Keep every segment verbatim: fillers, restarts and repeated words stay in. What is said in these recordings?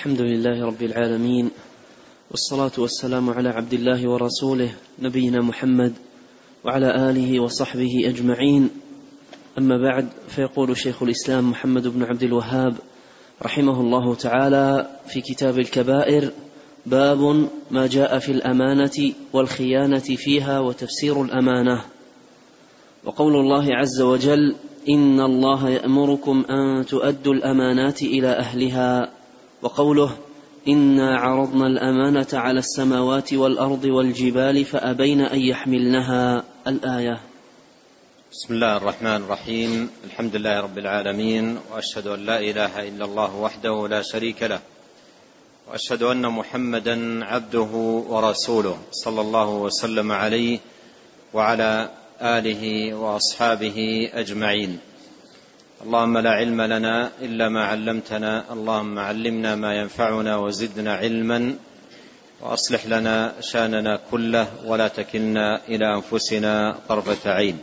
الحمد لله رب العالمين، والصلاة والسلام على عبد الله ورسوله نبينا محمد وعلى آله وصحبه أجمعين. أما بعد، فيقول شيخ الإسلام محمد بن عبد الوهاب رحمه الله تعالى في كتاب الكبائر: باب ما جاء في الأمانة والخيانة فيها وتفسير الأمانة. وقول الله عز وجل: إن الله يأمركم أن تؤدوا الأمانات إلى أهلها. وقوله: إنا عرضنا الأمانة على السماوات والأرض والجبال فأبين أن يحملنها. الآية. بسم الله الرحمن الرحيم. الحمد لله رب العالمين، وأشهد أن لا إله إلا الله وحده لا شريك له، وأشهد أن محمدا عبده ورسوله، صلى الله وسلم عليه وعلى آله وأصحابه أجمعين. اللهم لا علم لنا إلا ما علمتنا، اللهم علمنا ما ينفعنا وزدنا علما، وأصلح لنا شأننا كله ولا تكلنا إلى أنفسنا طرفة عين.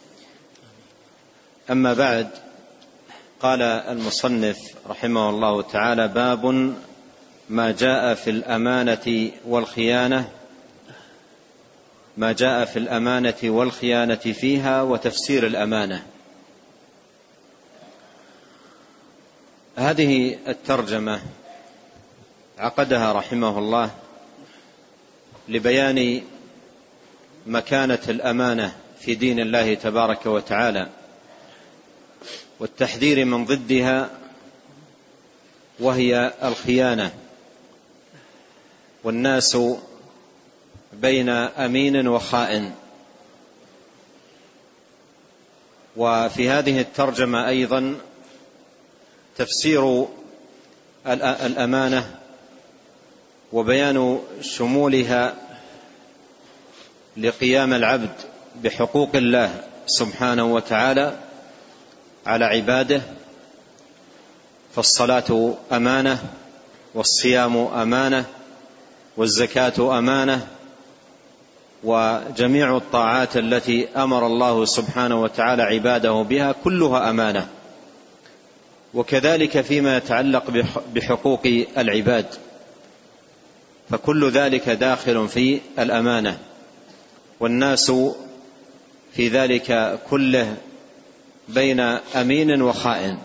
أما بعد، قال المصنف رحمه الله تعالى: باب ما جاء في الأمانة والخيانة ما جاء في الأمانة والخيانة فيها وتفسير الأمانة. هذه الترجمة عقدها رحمه الله لبيان مكانة الأمانة في دين الله تبارك وتعالى، والتحذير من ضدها وهي الخيانة. والناس بين أمين وخائن. وفي هذه الترجمة أيضا تفسير الأمانة وبيان شمولها لقيام العبد بحقوق الله سبحانه وتعالى على عباده. فالصلاة أمانة، والصيام أمانة، والزكاة أمانة، وجميع الطاعات التي أمر الله سبحانه وتعالى عباده بها كلها أمانة. وكذلك فيما يتعلق بحقوق العباد، فكل ذلك داخل في الأمانة، والناس في ذلك كله بين أمين وخائن.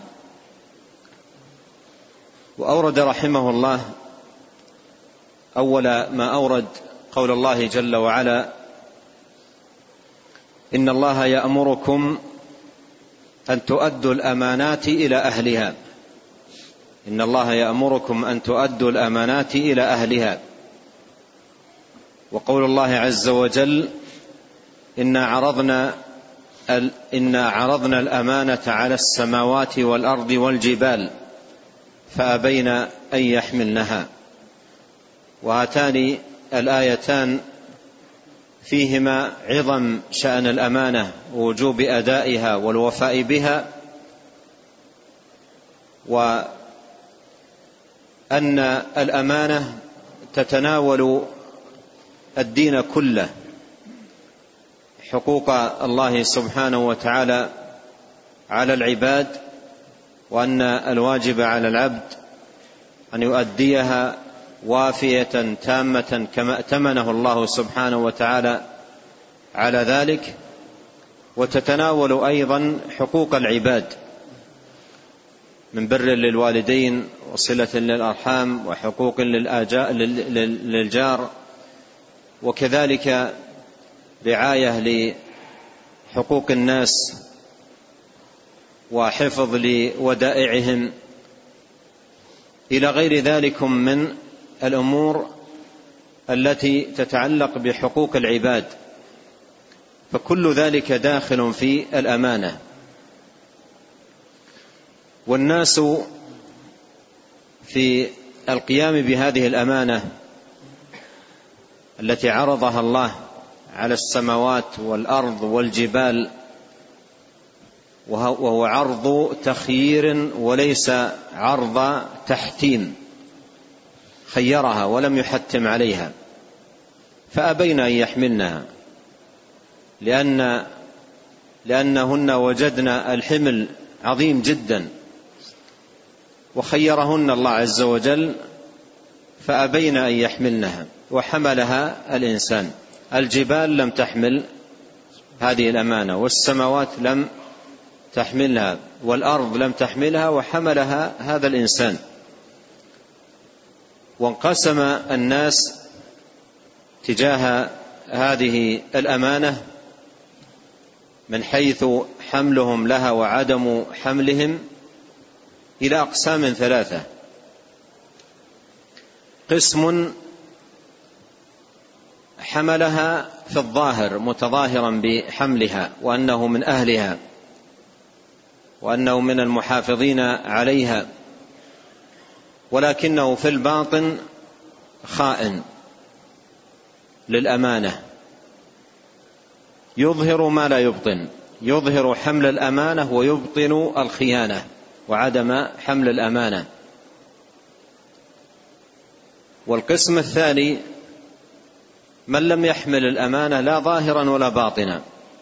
وأورد رحمه الله أول ما أورد قول الله جل وعلا: إن الله يأمركم أن تؤدوا الأمانات إلى أهلها. إن الله يأمركم أن تؤدوا الأمانات إلى أهلها. وقول الله عز وجل: إنا عرضنا إنا عرضنا الأمانة على السماوات والأرض والجبال فأبين أن يحملنها. وهاتان الآيتان فيهما عظم شأن الأمانة ووجوب أدائها والوفاء بها، وأن الأمانة تتناول الدين كله، حقوق الله سبحانه وتعالى على العباد، وأن الواجب على العبد أن يؤديها وافية تامة كما ائتمنه الله سبحانه وتعالى على ذلك. وتتناول أيضا حقوق العباد من بر للوالدين، وصلة للأرحام، وحقوق للجار، وكذلك رعاية لحقوق الناس وحفظ لودائعهم، إلى غير ذلك من الأمور التي تتعلق بحقوق العباد. فكل ذلك داخل في الأمانة. والناس في القيام بهذه الأمانة التي عرضها الله على السماوات والأرض والجبال، وهو عرض تخيير وليس عرض تحتيم، خيرها ولم يحتم عليها، فأبين أن يحملنها، لأن لأنهن وجدنا الحمل عظيم جدا، وخيرهن الله عز وجل فأبين أن يحملنها وحملها الإنسان. الجبال لم تحمل هذه الأمانة، والسماوات لم تحملها، والأرض لم تحملها، وحملها هذا الإنسان. وانقسم الناس تجاه هذه الأمانة من حيث حملهم لها وعدم حملهم إلى أقسام ثلاثة. قسم حملها في الظاهر متظاهرا بحملها وأنه من أهلها وأنه من المحافظين عليها، ولكنه في الباطن خائن للأمانة، يظهر ما لا يبطن، يظهر حمل الأمانة ويبطن الخيانة وعدم حمل الأمانة. والقسم الثاني من لم يحمل الأمانة لا ظاهرا ولا باطنا.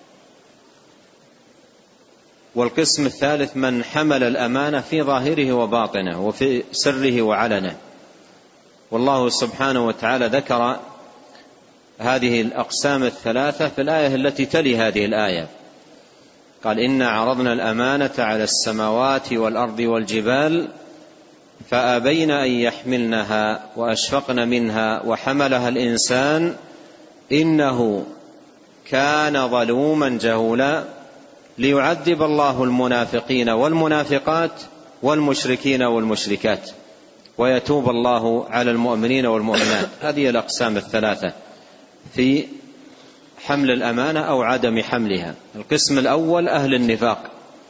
والقسم الثالث من حمل الأمانة في ظاهره وباطنه وفي سره وعلنه. والله سبحانه وتعالى ذكر هذه الأقسام الثلاثة في الآية التي تلي هذه الآية، قال: إنا عرضنا الأمانة على السماوات والأرض والجبال فأبين أن يحملنها وأشفقن منها وحملها الإنسان إنه كان ظلوما جهولا ليعذب الله المنافقين والمنافقات والمشركين والمشركات ويتوب الله على المؤمنين والمؤمنات. هذه الأقسام الثلاثة في حمل الأمانة أو عدم حملها. القسم الأول أهل النفاق،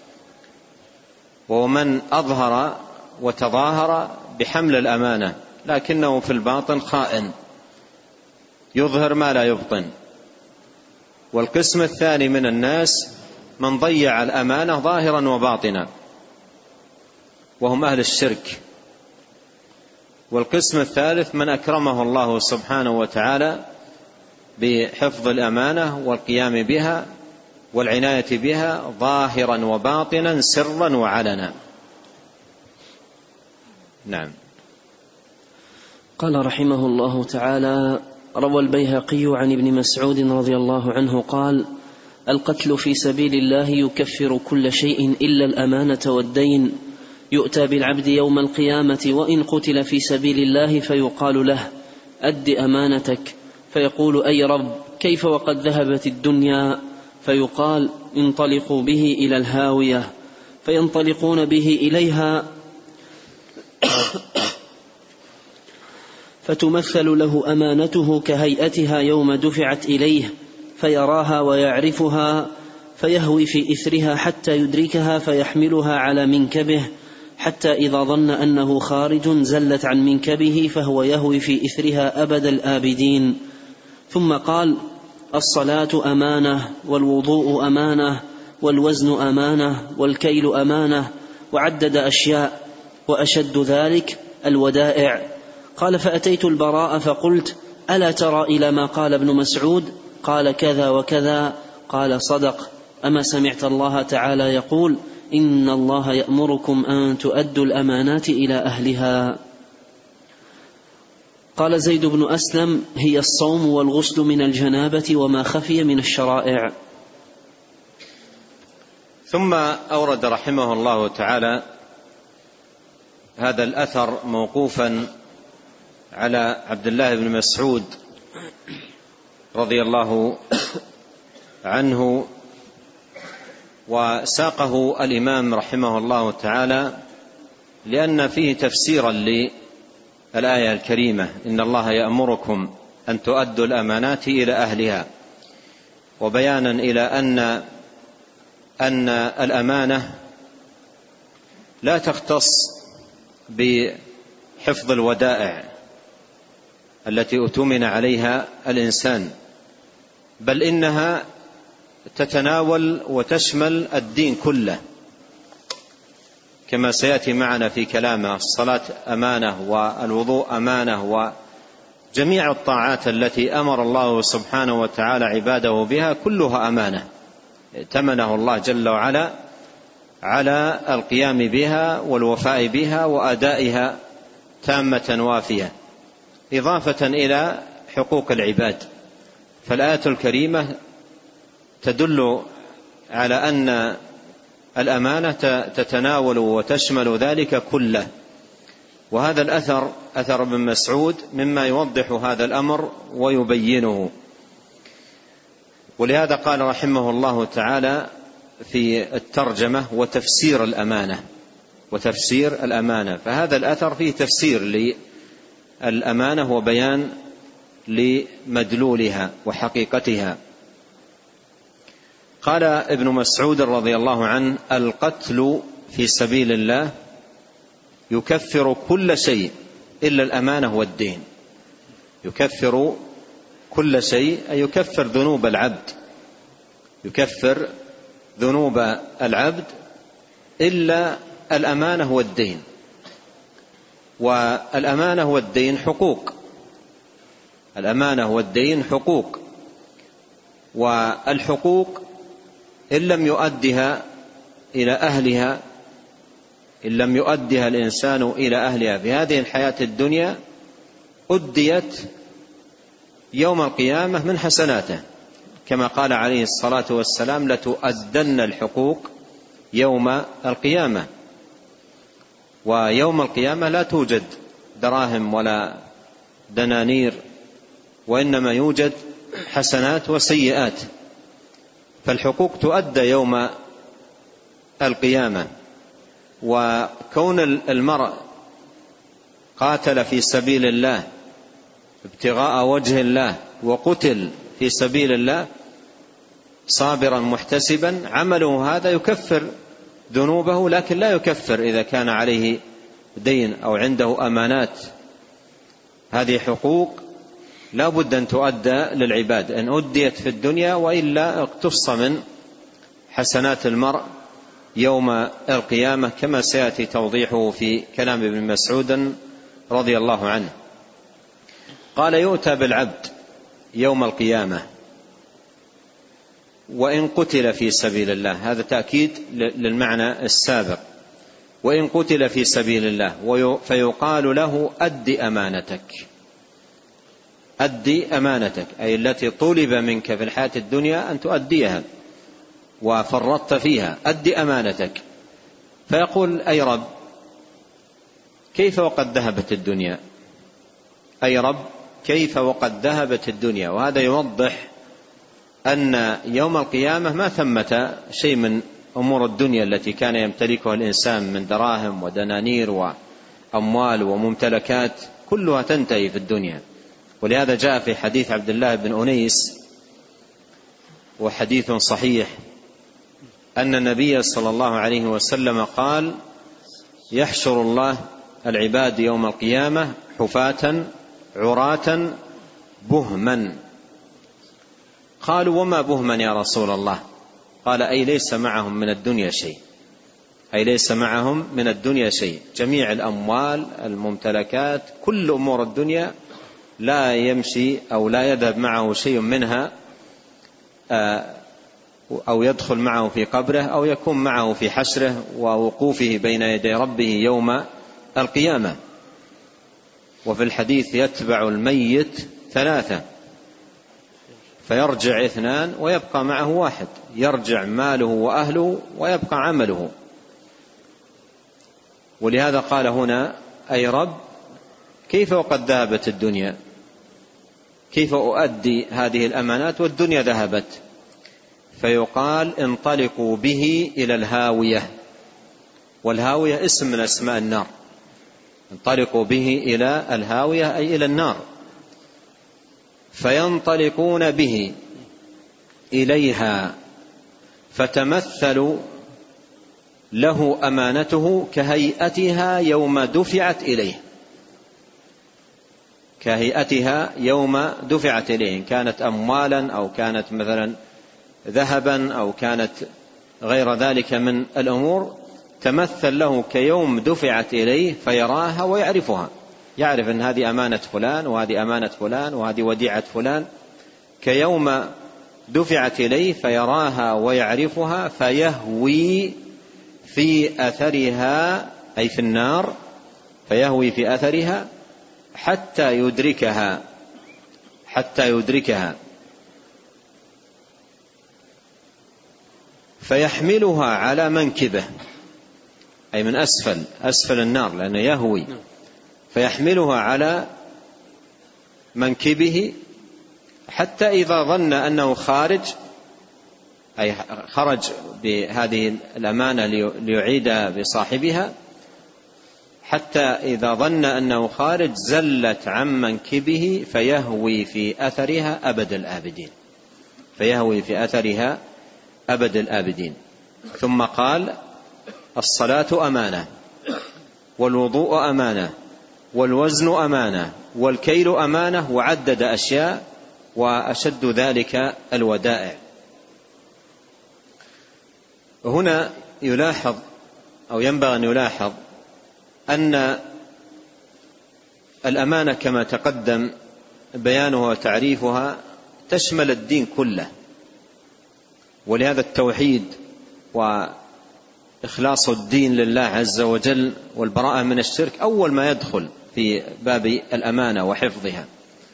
وهو من أظهر وتظاهر بحمل الأمانة لكنه في الباطن خائن، يظهر ما لا يبطن. والقسم الثاني من الناس من ضيع الأمانة ظاهرا وباطنا، وهم أهل الشرك. والقسم الثالث من أكرمه الله سبحانه وتعالى بحفظ الأمانة والقيام بها والعناية بها ظاهرا وباطنا سرا وعلنا. نعم. قال رحمه الله تعالى: روى البيهقي عن ابن مسعود رضي الله عنه قال: القتل في سبيل الله يكفر كل شيء إلا الأمانة والدين. يؤتى بالعبد يوم القيامة وإن قتل في سبيل الله فيقال له: أد أمانتك، فيقول: أي رب، كيف وقد ذهبت الدنيا؟ فيقال: انطلقوا به إلى الهاوية. فينطلقون به إليها فتمثل له أمانته كهيئتها يوم دفعت إليه، فيراها ويعرفها، فيهوي في إثرها حتى يدركها فيحملها على منكبه، حتى إذا ظن أنه خارج زلت عن منكبه فهو يهوي في إثرها أبد الآبدين. ثم قال: الصلاة أمانة، والوضوء أمانة، والوزن أمانة، والكيل أمانة، وعدد أشياء، وأشد ذلك الودائع. قال: فأتيت البراء فقلت: ألا ترى إلى ما قال ابن مسعود؟ قال: كذا وكذا. قال: صدق. أما سمعت الله تعالى يقول: إن الله يأمركم أن تؤدوا الأمانات إلى أهلها. قال زيد بن أسلم: هي الصوم والغسل من الجنابة وما خفي من الشرائع. ثم أورد رحمه الله تعالى هذا الأثر موقوفا على عبد الله بن مسعود رضي الله عنه، وساقه الإمام رحمه الله تعالى لأن فيه تفسيرا للآية الكريمة: إن الله يأمركم أن تؤدوا الأمانات إلى أهلها، وبيانا إلى أن أن الأمانة لا تختص بحفظ الودائع التي أؤتمن عليها الإنسان، بل إنها تتناول وتشمل الدين كله، كما سيأتي معنا في كلامه: الصلاة أمانة، والوضوء أمانة، وجميع الطاعات التي أمر الله سبحانه وتعالى عباده بها كلها أمانة ائتمنه الله جل وعلا على القيام بها والوفاء بها وأدائها تامة وافية. إضافة إلى حقوق العباد. فالآية الكريمة تدل على أن الأمانة تتناول وتشمل ذلك كله. وهذا الأثر أثر ابن مسعود مما يوضح هذا الأمر ويبينه. ولهذا قال رحمه الله تعالى في الترجمة وتفسير الأمانة وتفسير الأمانة. فهذا الأثر فيه تفسير للأمانة وبيان لمدلولها وحقيقتها. قال ابن مسعود رضي الله عنه: القتل في سبيل الله يكفر كل شيء إلا الأمانة والدين. يكفر كل شيء أي يكفر ذنوب العبد، يكفر ذنوب العبد إلا الأمانة والدين. والأمانة والدين حقوق، الأمانة والدين حقوق، والحقوق إن لم يؤدها إلى أهلها، إن لم يؤدها الإنسان إلى أهلها في هذه الحياة الدنيا أديت يوم القيامة من حسناته، كما قال عليه الصلاة والسلام: لتؤدن الحقوق يوم القيامة. ويوم القيامة لا توجد دراهم ولا دنانير، وإنما يوجد حسنات وسيئات. فالحقوق تؤدى يوم القيامة. وكون المرء قاتل في سبيل الله ابتغاء وجه الله وقتل في سبيل الله صابرا محتسبا، عمله هذا يكفر ذنوبه، لكن لا يكفر إذا كان عليه دين أو عنده أمانات. هذه حقوق لا بد أن تؤدى للعباد، أن أديت في الدنيا، وإلا اقتص من حسنات المرء يوم القيامة، كما سيأتي توضيحه في كلام ابن مسعود رضي الله عنه. قال: يؤتى بالعبد يوم القيامة وإن قتل في سبيل الله. هذا تأكيد للمعنى السابق: وإن قتل في سبيل الله، فيقال له: أد أمانتك، أد أمانتك، أي التي طلب منك في الحياة الدنيا أن تؤديها وفرطت فيها، أد أمانتك. فيقول: أي رب، كيف وقد ذهبت الدنيا؟ أي رب، كيف وقد ذهبت الدنيا؟ وهذا يوضح أن يوم القيامة ما ثمة شيء من أمور الدنيا التي كان يمتلكها الإنسان من دراهم ودنانير وأموال وممتلكات، كلها تنتهي في الدنيا. ولهذا جاء في حديث عبد الله بن أنيس، وحديث صحيح، أن النبي صلى الله عليه وسلم قال: يحشر الله العباد يوم القيامة حفاة عراة بهما. قالوا: وما بهما يا رسول الله؟ قال: أي ليس معهم من الدنيا شيء، أي ليس معهم من الدنيا شيء، جميع الأموال الممتلكات كل أمور الدنيا لا يمشي أو لا يذهب معه شيء منها، أو يدخل معه في قبره، أو يكون معه في حشره ووقوفه بين يدي ربه يوم القيامة. وفي الحديث: يتبع الميت ثلاثة، فيرجع اثنان ويبقى معه واحد، يرجع ماله وأهله ويبقى عمله. ولهذا قال هنا: أي رب، كيف وقد ذهبت الدنيا؟ كيف أؤدي هذه الأمانات والدنيا ذهبت؟ فيقال: انطلقوا به إلى الهاوية. والهاوية اسم من أسماء النار. انطلقوا به إلى الهاوية أي إلى النار. فينطلقون به إليها، فتمثل له أمانته كهيئتها يوم دفعت إليه، كهيئتها يوم دفعت إليه، إن كانت أموالا أو كانت مثلا ذهبا أو كانت غير ذلك من الأمور، تمثل له كيوم دفعت إليه فيراها ويعرفها، يعرف أن هذه أمانة فلان وهذه أمانة فلان وهذه وديعة فلان، كيوم دفعت إليه فيراها ويعرفها، فيهوي في أثرها أي في النار، فيهوي في أثرها حتى يدركها حتى يدركها فيحملها على منكبه، أي من أسفل أسفل النار لأنه يهوي، فيحملها على منكبه حتى إذا ظن أنه خارج، أي خرج بهذه الأمانة ليعيد بصاحبها، حتى إذا ظن أنه خارج زلت عن منكبه فيهوي في أثرها أبد الآبدين فيهوي في أثرها أبد الآبدين. ثم قال: الصلاة أمانة، والوضوء أمانة، والوزن أمانة، والكيل أمانة، وعدد أشياء، وأشد ذلك الودائع. هنا يلاحظ أو ينبغي أن يلاحظ أن الأمانة كما تقدم بيانها وتعريفها تشمل الدين كله، ولهذا التوحيد وإخلاص الدين لله عز وجل والبراءة من الشرك أول ما يدخل في باب الأمانة وحفظها.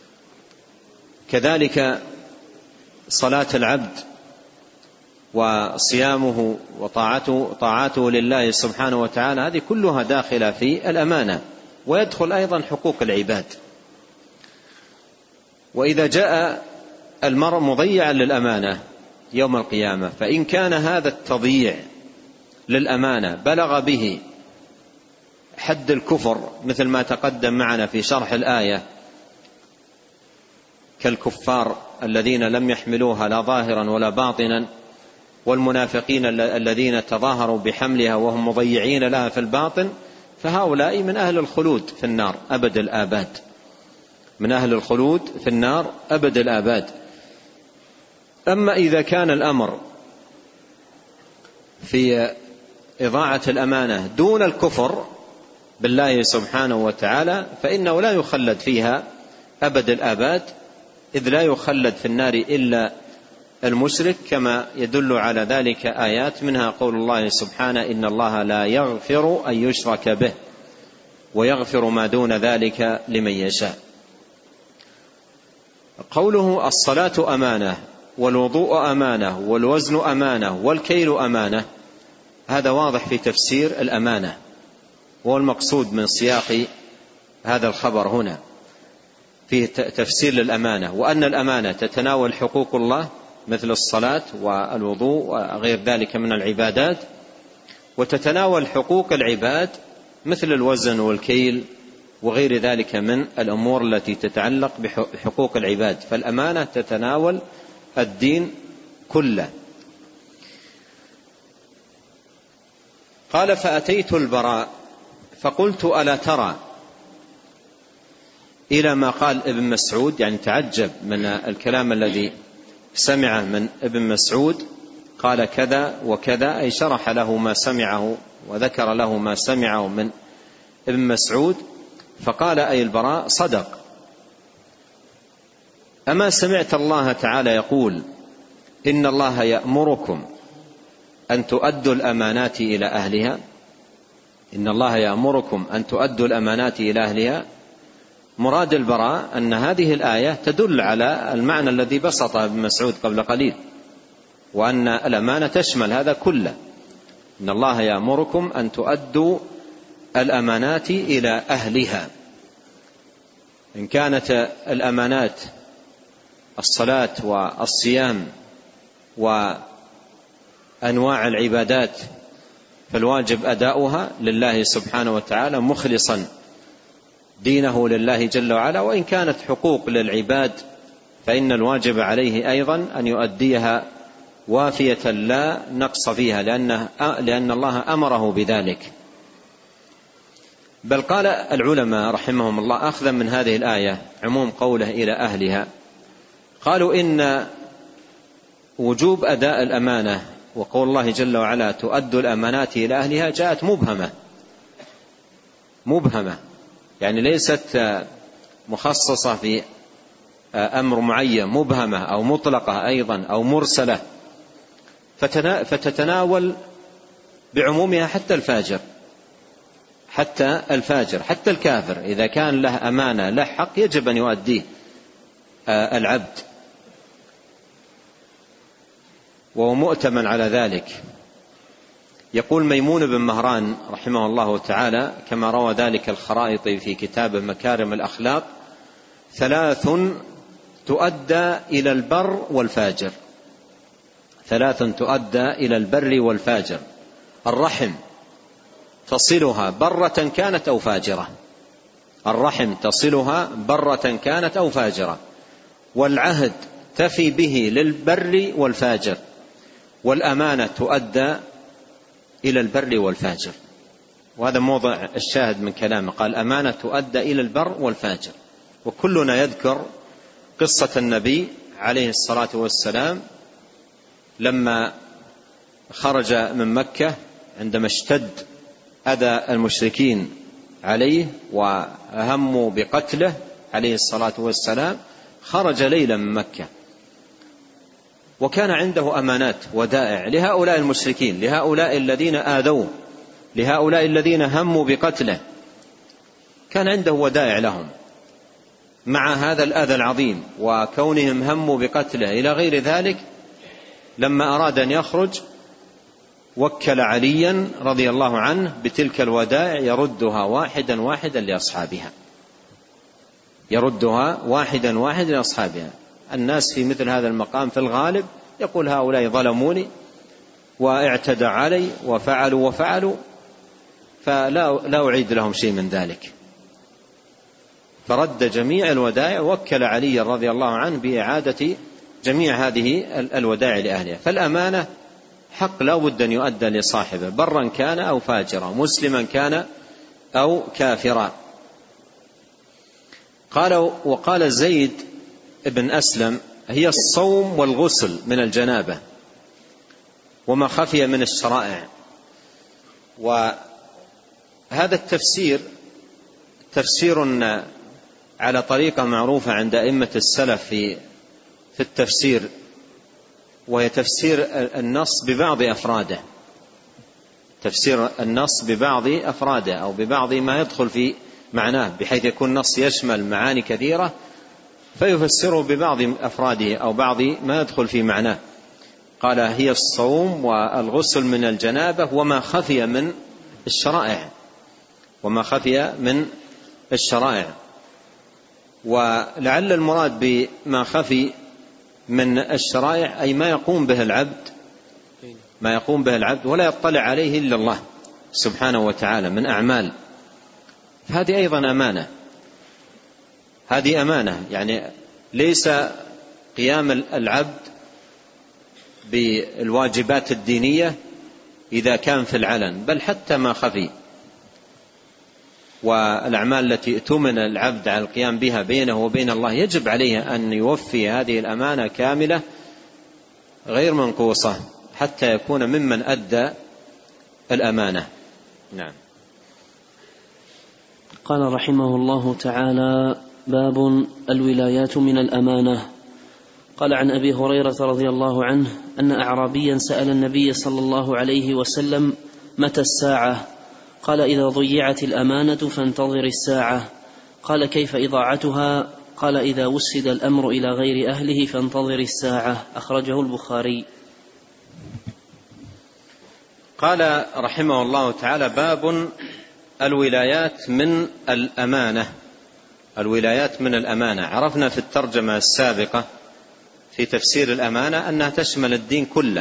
كذلك صلاة العبد وصيامه وطاعته طاعته لله سبحانه وتعالى، هذه كلها داخلة في الأمانة، ويدخل أيضا حقوق العباد. وإذا جاء المرء مضيعا للأمانة يوم القيامة، فإن كان هذا التضييع للأمانة بلغ به حد الكفر مثل ما تقدم معنا في شرح الآية، كالكفار الذين لم يحملوها لا ظاهرا ولا باطنا، والمنافقين الذين تظاهروا بحملها وهم مضيعين لها في الباطن، فهؤلاء من أهل الخلود في النار أبد الآباد من أهل الخلود في النار أبد الآباد. أما إذا كان الأمر في إضاعة الأمانة دون الكفر بالله سبحانه وتعالى، فإنه لا يخلد فيها أبد الآباد، إذ لا يخلد في النار إلا المشرك، كما يدل على ذلك آيات منها قول الله سبحانه: إن الله لا يغفر أن يشرك به ويغفر ما دون ذلك لمن يشاء. قوله الصلاة أمانة، والوضوء أمانة، والوزن أمانة، والكيل أمانة، هذا واضح في تفسير الأمانة، وهو المقصود من سياق هذا الخبر هنا في تفسير للأمانة، وأن الأمانة تتناول حقوق الله مثل الصلاة والوضوء وغير ذلك من العبادات، وتتناول حقوق العباد مثل الوزن والكيل وغير ذلك من الأمور التي تتعلق بحقوق العباد. فالأمانة تتناول الدين كله. قال: فأتيت البراء فقلت: ألا ترى إلى ما قال ابن مسعود، يعني تعجب من الكلام الذي سمعه من ابن مسعود، قال كذا وكذا، أي شرح له ما سمعه وذكر له ما سمعه من ابن مسعود. فقال أي البراء: صدق. أما سمعت الله تعالى يقول: إن الله يأمركم أن تؤدوا الأمانات إلى أهلها؟ إن الله يأمركم أن تؤدوا الأمانات إلى أهلها. مراد البراء أن هذه الآية تدل على المعنى الذي بسطه ابن مسعود قبل قليل، وأن الأمانة تشمل هذا كله. إن الله يأمركم أن تؤدوا الأمانات إلى أهلها. إن كانت الأمانات الصلاة والصيام وأنواع العبادات فالواجب أداؤها لله سبحانه وتعالى مخلصا دينه لله جل وعلا. وإن كانت حقوق للعباد فإن الواجب عليه أيضا أن يؤديها وافية لا نقص فيها، لأن, لأن الله أمره بذلك. بل قال العلماء رحمهم الله أخذا من هذه الآية عموم قوله إلى أهلها، قالوا إن وجوب أداء الأمانة وقول الله جل وعلا تؤدوا الأمانات إلى أهلها جاءت مبهمة مبهمة يعني ليست مخصصة في أمر معين، مبهمة أو مطلقة أيضا أو مرسلة، فتتناول بعمومها حتى الفاجر. حتى الفاجر، حتى الكافر إذا كان له أمانة له حق يجب أن يؤديه العبد، وهو مؤتمن على ذلك. يقول ميمون بن مهران رحمه الله تعالى كما روى ذلك الخرائطي في كتابه مكارم الأخلاق: ثلاث تؤدى إلى البر والفاجر، ثلاث تؤدى إلى البر والفاجر: الرحم تصلها برة كانت أو فاجرة، الرحم تصلها برة كانت أو فاجرة، والعهد تفي به للبر والفاجر، والأمانة تؤدى إلى البر والفاجر. وهذا موضع الشاهد من كلامه، قال أمانة تؤدى إلى البر والفاجر. وكلنا يذكر قصة النبي عليه الصلاة والسلام لما خرج من مكة عندما اشتد أذى المشركين عليه وهموا بقتله عليه الصلاة والسلام، خرج ليلا من مكة وكان عنده أمانات ودائع لهؤلاء المشركين، لهؤلاء الذين آذوه، لهؤلاء الذين هموا بقتله، كان عنده ودائع لهم مع هذا الأذى العظيم وكونهم هموا بقتله إلى غير ذلك. لما أراد أن يخرج وكل عليا رضي الله عنه بتلك الودائع يردها واحدا واحدا لأصحابها، يردها واحدا واحدا لأصحابها. الناس في مثل هذا المقام في الغالب يقول هؤلاء ظلموني واعتدى علي وفعلوا وفعلوا، فلا لا أعيد لهم شيء من ذلك. فرد جميع الودائع، وكل علي رضي الله عنه بإعادة جميع هذه الودائع لأهلها. فالأمانة حق لا بد أن يؤدى لصاحبه، برا كان أو فاجرا، مسلما كان أو كافرا. قال وقال زيد بن أسلم: هي الصوم والغسل من الجنابة وما خفي من الشرائع. وهذا التفسير تفسير على طريقة معروفة عند أئمة السلف في في التفسير، وهي تفسير النص ببعض أفراده، تفسير النص ببعض أفراده أو ببعض ما يدخل في معناه، بحيث يكون النص يشمل معاني كثيرة فيفسره ببعض أفراده أو بعض ما يدخل في معناه. قال: هي الصوم والغسل من الجنابة وما خفي من الشرائع، وما خفي من الشرائع. ولعل المراد بما خفي من الشرائع أي ما يقوم به العبد، ما يقوم به العبد ولا يطلع عليه إلا الله سبحانه وتعالى من أعمال. هذه أيضا أمانة، هذه أمانة، يعني ليس قيام العبد بالواجبات الدينية إذا كان في العلن، بل حتى ما خفي، والأعمال التي اؤتمن العبد على القيام بها بينه وبين الله يجب عليه أن يوفي هذه الأمانة كاملة غير منقوصة حتى يكون ممن أدى الأمانة. نعم. قال رحمه الله تعالى: باب الولايات من الأمانة. قال: عن أبي هريرة رضي الله عنه أن أعرابيا سأل النبي صلى الله عليه وسلم: متى الساعة؟ قال: إذا ضيعت الأمانة فانتظر الساعة. قال: كيف إضاعتها؟ قال: إذا وسد الأمر إلى غير أهله فانتظر الساعة. أخرجه البخاري. قال رحمه الله تعالى: باب الولايات من الأمانة. الولايات من الأمانة. عرفنا في الترجمة السابقة في تفسير الأمانة أنها تشمل الدين كله،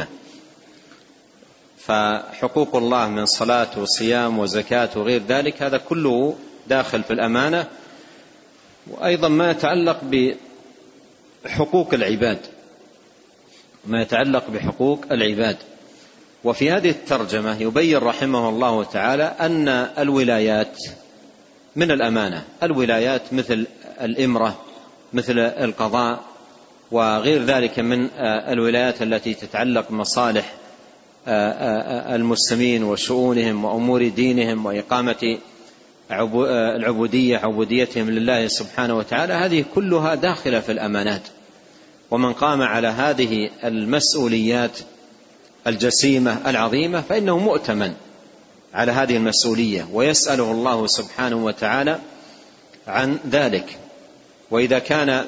فحقوق الله من صلاة وصيام وزكاة وغير ذلك هذا كله داخل في الأمانة، وأيضا ما يتعلق بحقوق العباد، ما يتعلق بحقوق العباد. وفي هذه الترجمة يبين رحمه الله تعالى أن الولايات من الأمانة. الولايات مثل الإمرة، مثل القضاء، وغير ذلك من الولايات التي تتعلق بمصالح المسلمين وشؤونهم وأمور دينهم وإقامة العبودية، عبوديتهم لله سبحانه وتعالى، هذه كلها داخلة في الأمانات. ومن قام على هذه المسؤوليات الجسيمة العظيمة فإنه مؤتمن، على هذه المسؤولية ويسأله الله سبحانه وتعالى عن ذلك. وإذا كان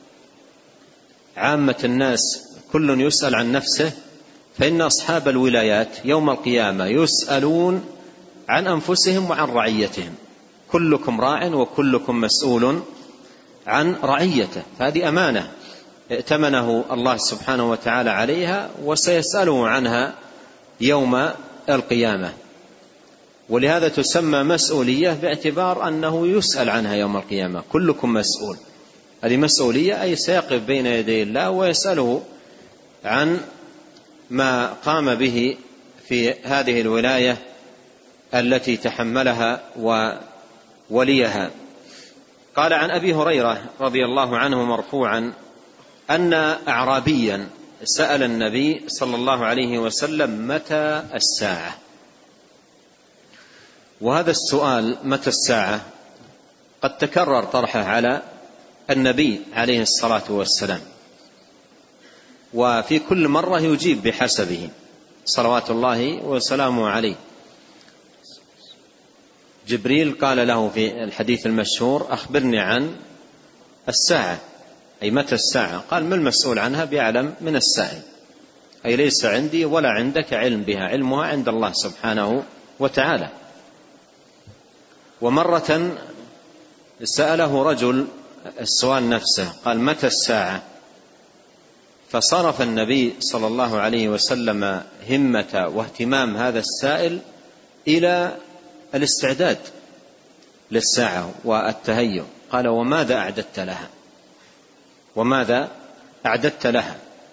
عامة الناس كل يسأل عن نفسه، فإن أصحاب الولايات يوم القيامة يسألون عن أنفسهم وعن رعيتهم. كلكم راع وكلكم مسؤول عن رعيته، فهذه أمانة ائتمنه الله سبحانه وتعالى عليها وسيسأله عنها يوم القيامة. ولهذا تسمى مسؤولية باعتبار أنه يسأل عنها يوم القيامة. كلكم مسؤول، هذه مسؤولية، أي سيقف بين يدي الله ويسأله عن ما قام به في هذه الولاية التي تحملها ووليها. قال عن أبي هريرة رضي الله عنه مرفوعا أن أعرابيا سأل النبي صلى الله عليه وسلم متى الساعة. وهذا السؤال متى الساعة قد تكرر طرحه على النبي عليه الصلاة والسلام، وفي كل مرة يجيب بحسبه صلوات الله وسلامه عليه. جبريل قال له في الحديث المشهور أخبرني عن الساعة، أي متى الساعة؟ قال ما المسؤول عنها بأعلم من السائل، أي ليس عندي ولا عندك علم بها، علمها عند الله سبحانه وتعالى. ومرة سأله رجل السؤال نفسه، قال متى الساعة؟ فصرف النبي صلى الله عليه وسلم همة واهتمام هذا السائل إلى الاستعداد للساعة والتهيؤ. قال وماذا أعددت لها؟ وماذا أعددت لها؟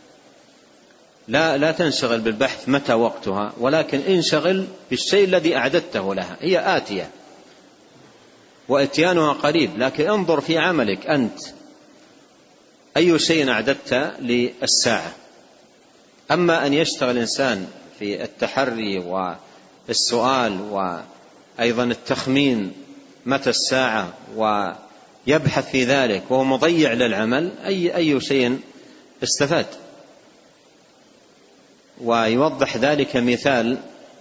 لا لا تنشغل بالبحث متى وقتها، ولكن انشغل بالشيء الذي أعددته لها. هي آتية وإتيانها قريب، لكن انظر في عملك أنت أي شيء أعددت للساعة. أما أن يشتغل الإنسان في التحري والسؤال وأيضا التخمين متى الساعة ويبحث في ذلك وهو مضيع للعمل، أي أي شيء استفاد. ويوضح ذلك مثال،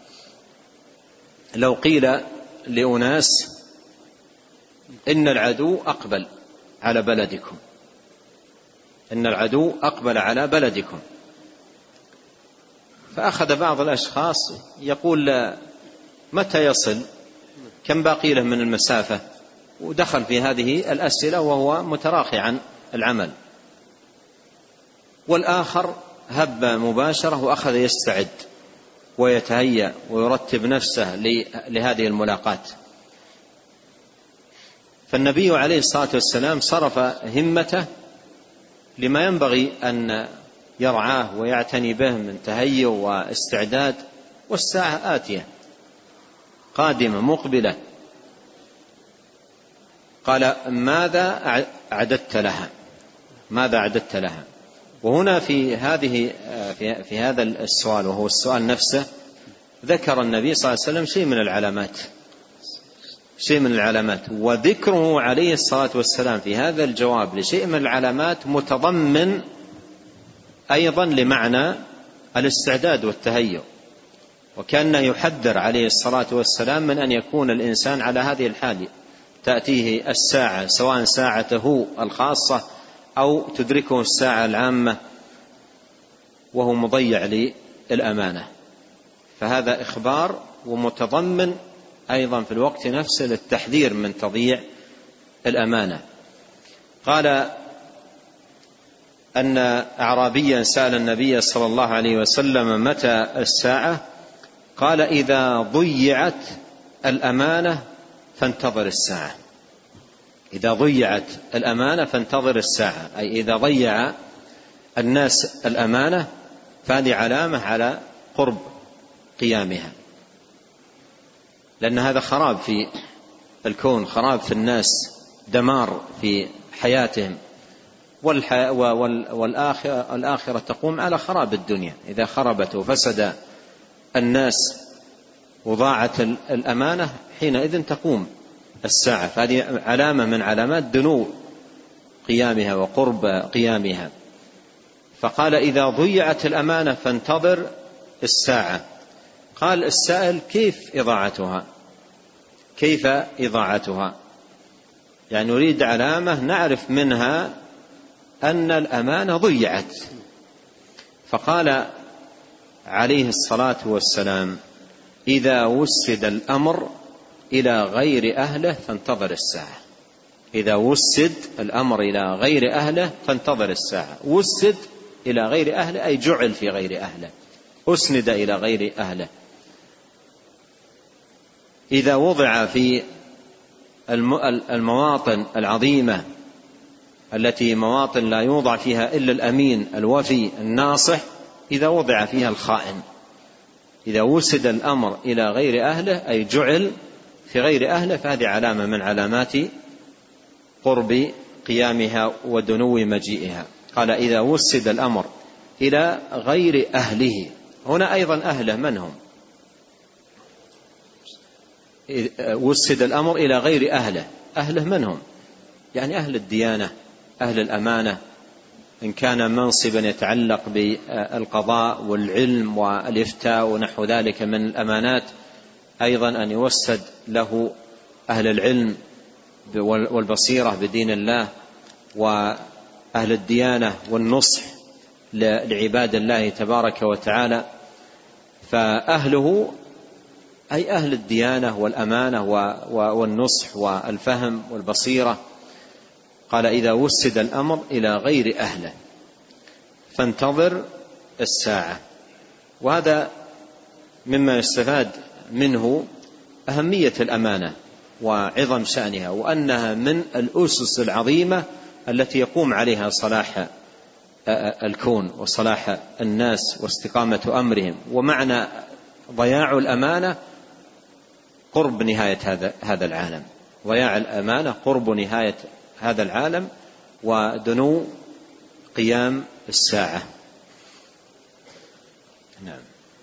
لو قيل لأناس إن العدو أقبل على بلدكم، إن العدو أقبل على بلدكم، فأخذ بعض الأشخاص يقول متى يصل، كم باقي له من المسافة، ودخل في هذه الأسئلة وهو متراخي عن العمل. والآخر هب مباشرة وأخذ يستعد ويتهيأ ويرتب نفسه لهذه الملاقاة. فالنبي عليه الصلاة والسلام صرف همته لما ينبغي أن يرعاه ويعتني به من تهيؤ واستعداد، والساعة آتية قادمة مقبلة. قال ماذا أعددت لها؟ ماذا أعددت لها؟ وهنا في هذه في, في هذا السؤال، وهو السؤال نفسه، ذكر النبي صلى الله عليه وسلم شيء من العلامات، شيء من العلامات. وذكره عليه الصلاة والسلام في هذا الجواب لشيء من العلامات متضمن أيضا لمعنى الاستعداد والتهيؤ، وكان يحذر عليه الصلاة والسلام من أن يكون الإنسان على هذه الحال، تأتيه الساعة سواء ساعته الخاصة أو تدركه الساعة العامة وهو مضيع للأمانة. فهذا إخبار ومتضمن أيضا في الوقت نفسه للتحذير من تضييع الأمانة. قال أن أعرابيا سأل النبي صلى الله عليه وسلم متى الساعة؟ قال إذا ضيعت الأمانة فانتظر الساعة. إذا ضيعت الأمانة فانتظر الساعة، أي إذا ضيع الناس الأمانة فهذه علامة على قرب قيامها، لأن هذا خراب في الكون، خراب في الناس، دمار في حياتهم، والآخرة تقوم على خراب الدنيا. إذا خربت وفسد الناس وضاعت الأمانة حينئذ تقوم الساعة. فهذه علامة من علامات دنو قيامها وقرب قيامها. فقال إذا ضيعت الأمانة فانتظر الساعة. قال السائل: كيف إضاعتها؟ كيف إضاعتها؟ يعني نريد علامة نعرف منها أن الأمانة ضيعت. فقال عليه الصلاة والسلام: إذا وسد الأمر إلى غير أهله فانتظر الساعة. إذا وسد الأمر إلى غير أهله فانتظر الساعة. وسد إلى غير أهله أي جعل في غير أهله، أسند إلى غير أهله. إذا وضع في المواطن العظيمة التي مواطن لا يوضع فيها إلا الأمين الوفي الناصح، إذا وضع فيها الخائن. إذا وسد الأمر إلى غير أهله أي جعل في غير أهله، فهذه علامة من علامات قرب قيامها ودنو مجيئها. قال: إذا وسد الأمر إلى غير أهله. هنا أيضا أهله من هم؟ وسد الأمر إلى غير أهله. أهله من هم؟ يعني أهل الديانة، أهل الأمانة، إن كان منصبا يتعلق بالقضاء والعلم والإفتاء ونحو ذلك من الأمانات، أيضا أن يوسد له أهل العلم والبصيرة بدين الله وأهل الديانة والنصح لعباد الله تبارك وتعالى. فأهله أي أهل الديانة والأمانة والنصح والفهم والبصيرة. قال: إذا وسد الأمر إلى غير أهله فانتظر الساعة. وهذا مما يستفاد منه أهمية الأمانة وعظم شأنها، وأنها من الأسس العظيمة التي يقوم عليها صلاح الكون وصلاح الناس واستقامة أمرهم. ومعنى ضياع الأمانة قرب نهاية هذا هذا العالم. ضياع الأمانة قرب نهاية هذا العالم ودنو قيام الساعة. نعم.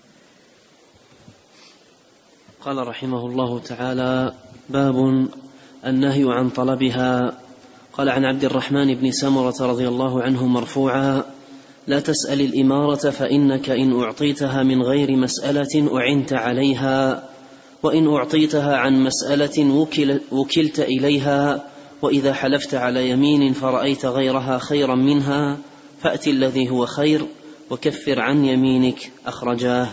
قال رحمه الله تعالى: باب النهي عن طلبها. قال: عن عبد الرحمن بن سمرة رضي الله عنه مرفوعا: لا تسأل الإمارة فإنك إن أعطيتها من غير مسألة أعنت عليها، وإن أعطيتها عن مسألة وكل وكلت إليها، وإذا حلفت على يمين فرأيت غيرها خيرا منها فأت الذي هو خير وكفر عن يمينك. أخرجاه.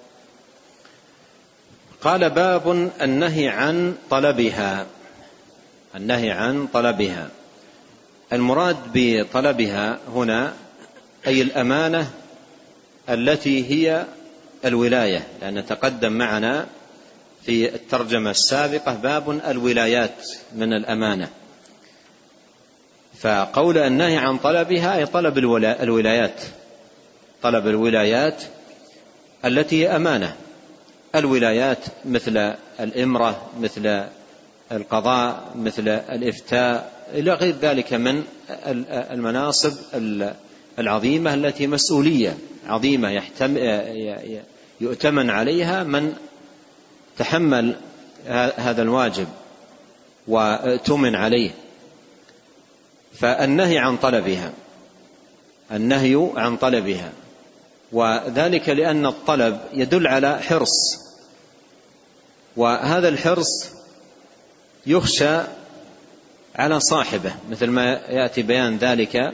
قال: باب النهي عن طلبها. النهي عن طلبها، المراد بطلبها هنا أي الأمانة التي هي الولاية، لأن تقدم معنا في الترجمة السابقة باب الولايات من الأمانة. فقول النهي عن طلبها أي طلب الولايات، طلب الولايات التي هي أمانة. الولايات مثل الإمرة، مثل القضاء، مثل الإفتاء، إلى غير ذلك من المناصب العظيمة التي مسؤولية عظيمة يؤتمن عليها من تحمل هذا الواجب وتؤمن عليه. فالنهي عن طلبها، النهي عن طلبها، وذلك لأن الطلب يدل على حرص، وهذا الحرص يخشى على صاحبه، مثل ما يأتي بيان ذلك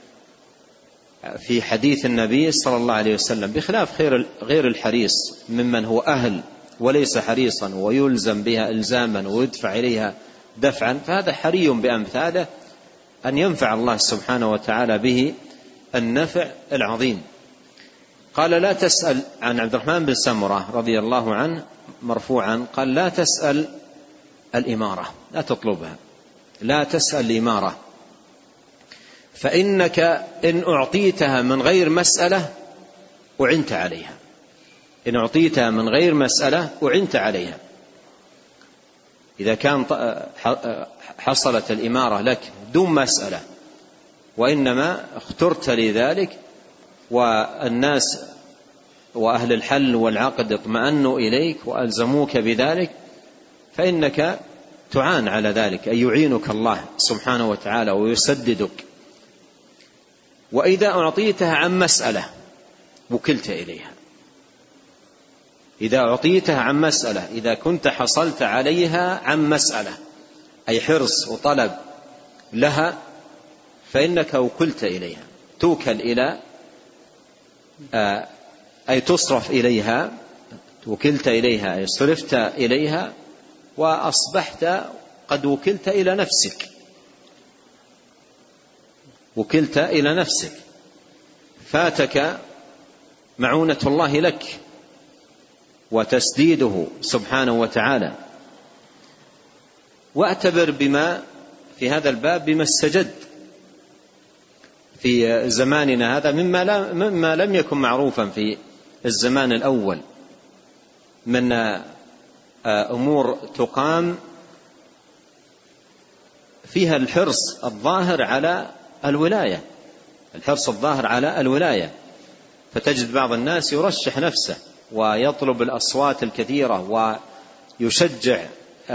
في حديث النبي صلى الله عليه وسلم، بخلاف غير الحريص ممن هو أهل وليس حريصا ويلزم بها إلزاما ويدفع إليها دفعا، فهذا حري بأمثاله أن ينفع الله سبحانه وتعالى به النفع العظيم. قال: لا تسأل، عن عبد الرحمن بن سمرة رضي الله عنه مرفوعا قال: لا تسأل الإمارة، لا تطلبها، لا تسأل الإمارة، فإنك إن أعطيتها من غير مسألة أعنت عليها. إن أعطيتها من غير مسألة أعنت عليها. إذا كان حصلت الإمارة لك دون مسألة وإنما اخترت لذلك والناس وأهل الحل والعقد اطمأنوا إليك وألزموك بذلك، فإنك تعان على ذلك، أي يعينك الله سبحانه وتعالى ويسددك. وإذا أعطيتها عن مسألة وكلت إليها، إذا أعطيتها عن مسألة، إذا كنت حصلت عليها عن مسألة أي حرص وطلب لها، فإنك وكلت إليها، توكل إلى أي تصرف إليها، وكلت إليها أي صرفت إليها، وأصبحت قد وكلت إلى نفسك، وكلت إلى نفسك، فاتك معونة الله لك وتسديده سبحانه وتعالى. واعتبر بما في هذا الباب بما استجد في زماننا هذا مما, لا مما لم يكن معروفا في الزمان الأول من أمور تقام فيها الحرص الظاهر على الولاية، الحرص الظاهر على الولاية. فتجد بعض الناس يرشح نفسه ويطلب الأصوات الكثيرة ويشجع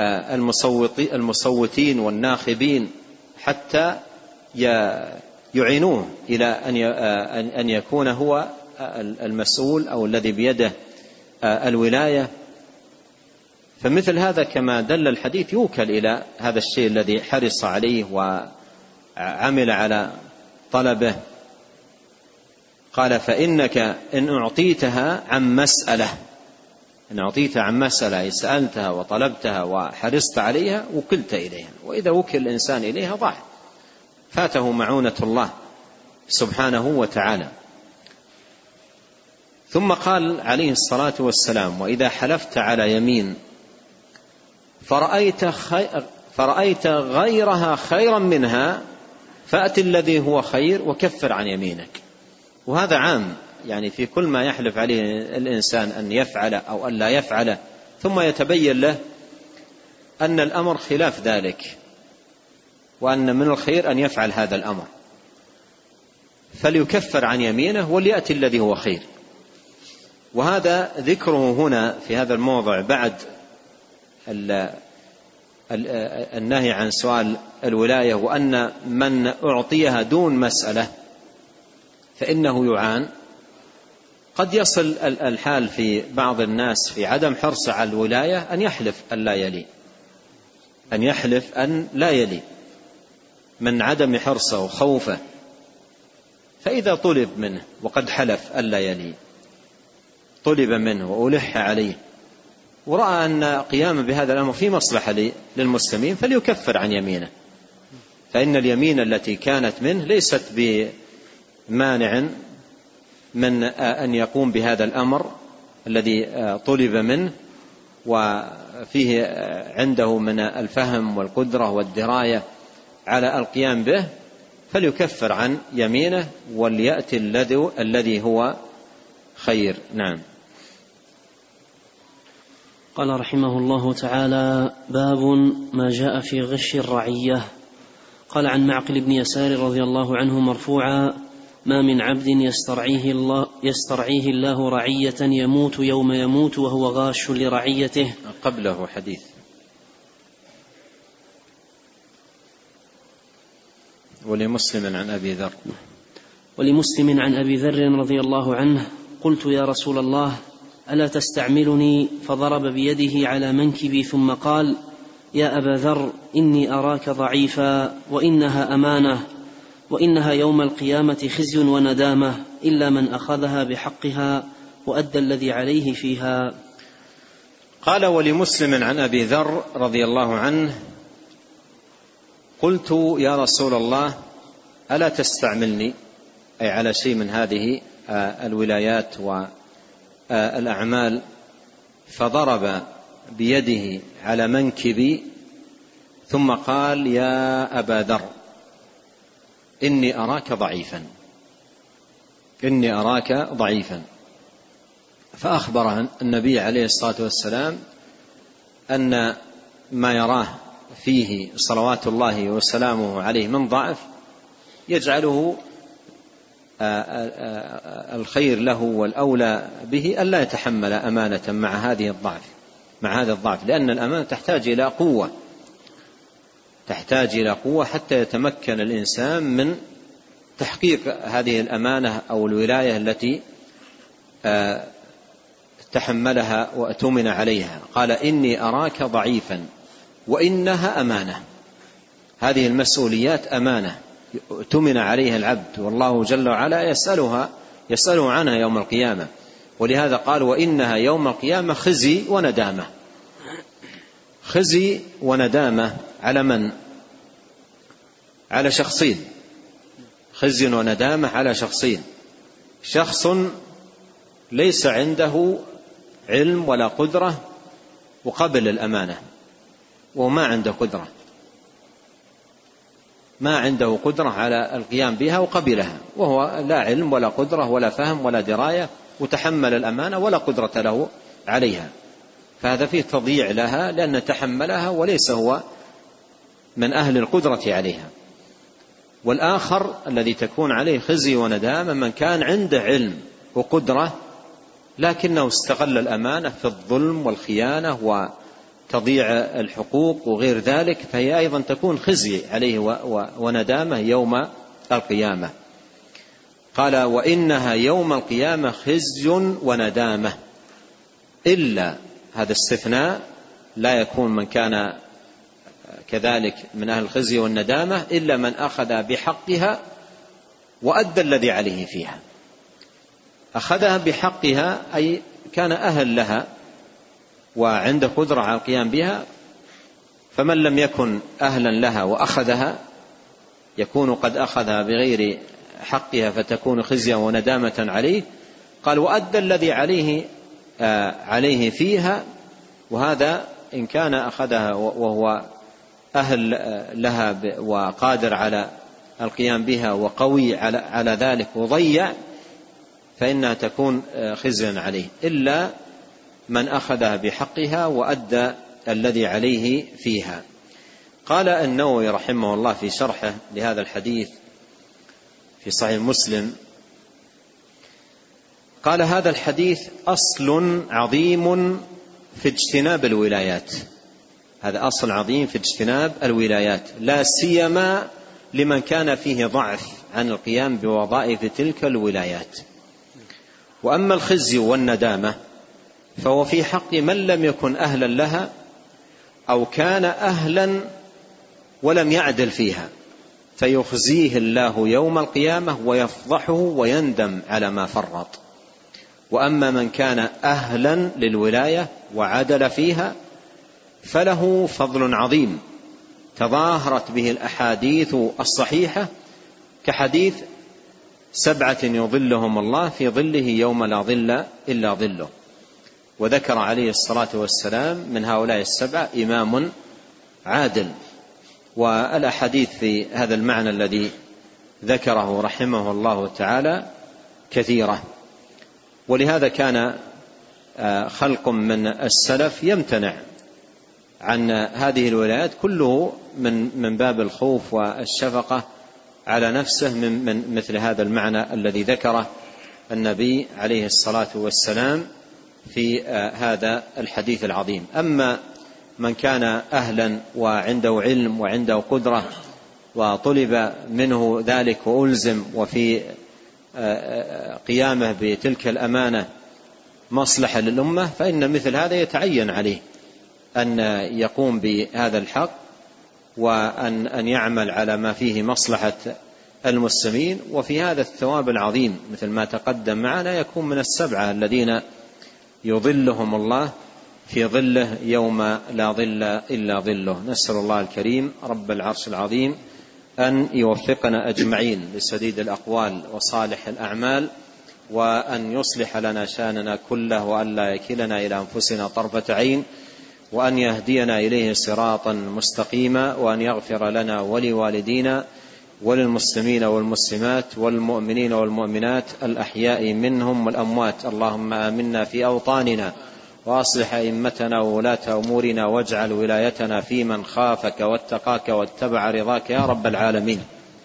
المصوتين والناخبين حتى يعينوه إلى أن يكون هو المسؤول أو الذي بيده الولاية. فمثل هذا كما دل الحديث يوكل إلى هذا الشيء الذي حرص عليه وعمل على طلبه. قال فإنك إن أعطيتها عن مسألة، إن أعطيتها عن مسألة سألتها وطلبتها وحرصت عليها وكلت إليها، وإذا وكل الإنسان إليها ضاع، فاته معونة الله سبحانه وتعالى. ثم قال عليه الصلاة والسلام وإذا حلفت على يمين فرأيت, خير فرأيت غيرها خيرا منها فأت الذي هو خير وكفر عن يمينك. وهذا عام، يعني في كل ما يحلف عليه الإنسان أن يفعل أو أن لا يفعل، ثم يتبين له أن الأمر خلاف ذلك، وأن من الخير أن يفعل هذا الأمر، فليكفر عن يمينه وليأتي الذي هو خير. وهذا ذكره هنا في هذا الموضع بعد النهي عن سؤال الولاية، وأن من أعطيها دون مسألة فإنه يعان. قد يصل الحال في بعض الناس في عدم حرص على الولاية أن يحلف أن لا يلي، أن يحلف أن لا يلي من عدم حرصه وخوفه، فإذا طلب منه وقد حلف أن لا يلي، طلب منه وألح عليه ورأى أن قيام بهذا الأمر في مصلحة للمسلمين فليكفر عن يمينه، فإن اليمين التي كانت منه ليست بمانع من أن يقوم بهذا الأمر الذي طلب منه، وفيه عنده من الفهم والقدرة والدراية على القيام به، فليكفر عن يمينه وليأتي الذي هو خير. نعم. قال رحمه الله تعالى: باب ما جاء في غش الرعية. قال عن معقل بن يسار رضي الله عنه مرفوعا: ما من عبد يسترعيه الله, يسترعيه الله رعية يموت يوم يموت وهو غاش لرعيته. قبله حديث ولمسلم عن أبي ذر ولمسلم عن أبي ذر رضي الله عنه: قلت يا رسول الله ألا تستعملني؟ فضرب بيده على منكبي ثم قال: يا أبا ذر إني أراك ضعيفا، وإنها أمانة، وإنها يوم القيامة خزي وندامة، إلا من أخذها بحقها وأدى الذي عليه فيها. قال ولمسلم عن أبي ذر رضي الله عنه: قلت يا رسول الله ألا تستعملني، أي على شيء من هذه الولايات والأعمال. فضرب بيده على منكبي ثم قال: يا أبا ذر إني أراك ضعيفا، إني أراك ضعيفا. فأخبر النبي عليه الصلاة والسلام أن ما يراه فيه صلوات الله وسلامه عليه من ضعف يجعله الخير له والأولى به ألا يتحمل أمانة مع هذه الضعف مع هذا الضعف، لأن الأمانة تحتاج إلى قوة، تحتاج إلى قوة حتى يتمكن الإنسان من تحقيق هذه الأمانة أو الولاية التي تحملها وأتمن عليها. قال إني أراك ضعيفا وإنها أمانة. هذه المسؤوليات أمانة أتمن عليها العبد، والله جل وعلا يسألها يسأله عنها يوم القيامة. ولهذا قال وإنها يوم القيامة خزي وندامة. خزي وندامة على من؟ على شخصين. خزي وندامة على شخصين. شخص ليس عنده علم ولا قدرة وقبل الأمانة، وما عنده قدرة، ما عنده قدرة على القيام بها وقبلها، وهو لا علم ولا قدرة ولا فهم ولا دراية، وتحمل الأمانة ولا قدرة له عليها، فهذا فيه تضييع لها لأن تحملها وليس هو من أهل القدرة عليها. والآخر الذي تكون عليه خزي وندامة من كان عنده علم وقدرة لكنه استغل الأمانة في الظلم والخيانة وتضييع الحقوق وغير ذلك، فهي أيضا تكون خزي عليه وندامة يوم القيامة. قال وإنها يوم القيامة خزي وندامة، إلا هذا استثناء لا يكون من كان كذلك من أهل الخزي والندامة إلا من أخذ بحقها وأدى الذي عليه فيها. أخذها بحقها أي كان أهل لها وعنده قدرة على القيام بها، فمن لم يكن أهلا لها وأخذها يكون قد أخذها بغير حقها فتكون خزيا وندامة عليه. قال وأدى الذي عليه آه عليه فيها، وهذا إن كان أخذها وهو أهل لها وقادر على القيام بها وقوي على, على ذلك وضيع فإنها تكون خزيا عليه، إلا من أخذها بحقها وأدى الذي عليه فيها. قال النووي رحمه الله في شرحه لهذا الحديث في صحيح مسلم، قال هذا الحديث أصل عظيم في اجتناب الولايات. هذا أصل عظيم في اجتناب الولايات، لا سيما لمن كان فيه ضعف عن القيام بوظائف تلك الولايات. وأما الخزي والندامة فهو في حق من لم يكن أهلا لها أو كان أهلا ولم يعدل فيها، فيخزيه الله يوم القيامة ويفضحه ويندم على ما فرط. وأما من كان أهلا للولاية وعدل فيها فله فضل عظيم تظاهرت به الأحاديث الصحيحة، كحديث سبعة يظلهم الله في ظله يوم لا ظل إلا ظله. وذكر عليه الصلاة والسلام من هؤلاء السبعة إمام عادل. والأحاديث في هذا المعنى الذي ذكره رحمه الله تعالى كثيرة. ولهذا كان خلق من السلف يمتنع عن هذه الولايات كله من من باب الخوف والشفقة على نفسه من, من مثل هذا المعنى الذي ذكره النبي عليه الصلاة والسلام في هذا الحديث العظيم. أما من كان أهلا وعنده علم وعنده قدرة وطلب منه ذلك وألزم وفي قيامه بتلك الأمانة مصلحة للأمة، فإن مثل هذا يتعين عليه أن يقوم بهذا الحق وأن أن يعمل على ما فيه مصلحة المسلمين. وفي هذا الثواب العظيم مثل ما تقدم معنا يكون من السبعة الذين يظلهم الله في ظله يوم لا ظل إلا ظله. نسأل الله الكريم رب العرش العظيم أن يوفقنا أجمعين لسديد الأقوال وصالح الأعمال، وأن يصلح لنا شأننا كله، وأن لا يكلنا إلى أنفسنا طرفة عين، وأن يهدينا إليه صراطا مستقيما، وأن يغفر لنا ولوالدينا وللمسلمين والمسلمات والمؤمنين والمؤمنات الأحياء منهم والأموات. اللهم آمنا في أوطاننا وأصلح أئمتنا وولاة أمورنا، واجعل ولايتنا في من خافك واتقاك واتبع رضاك يا رب العالمين.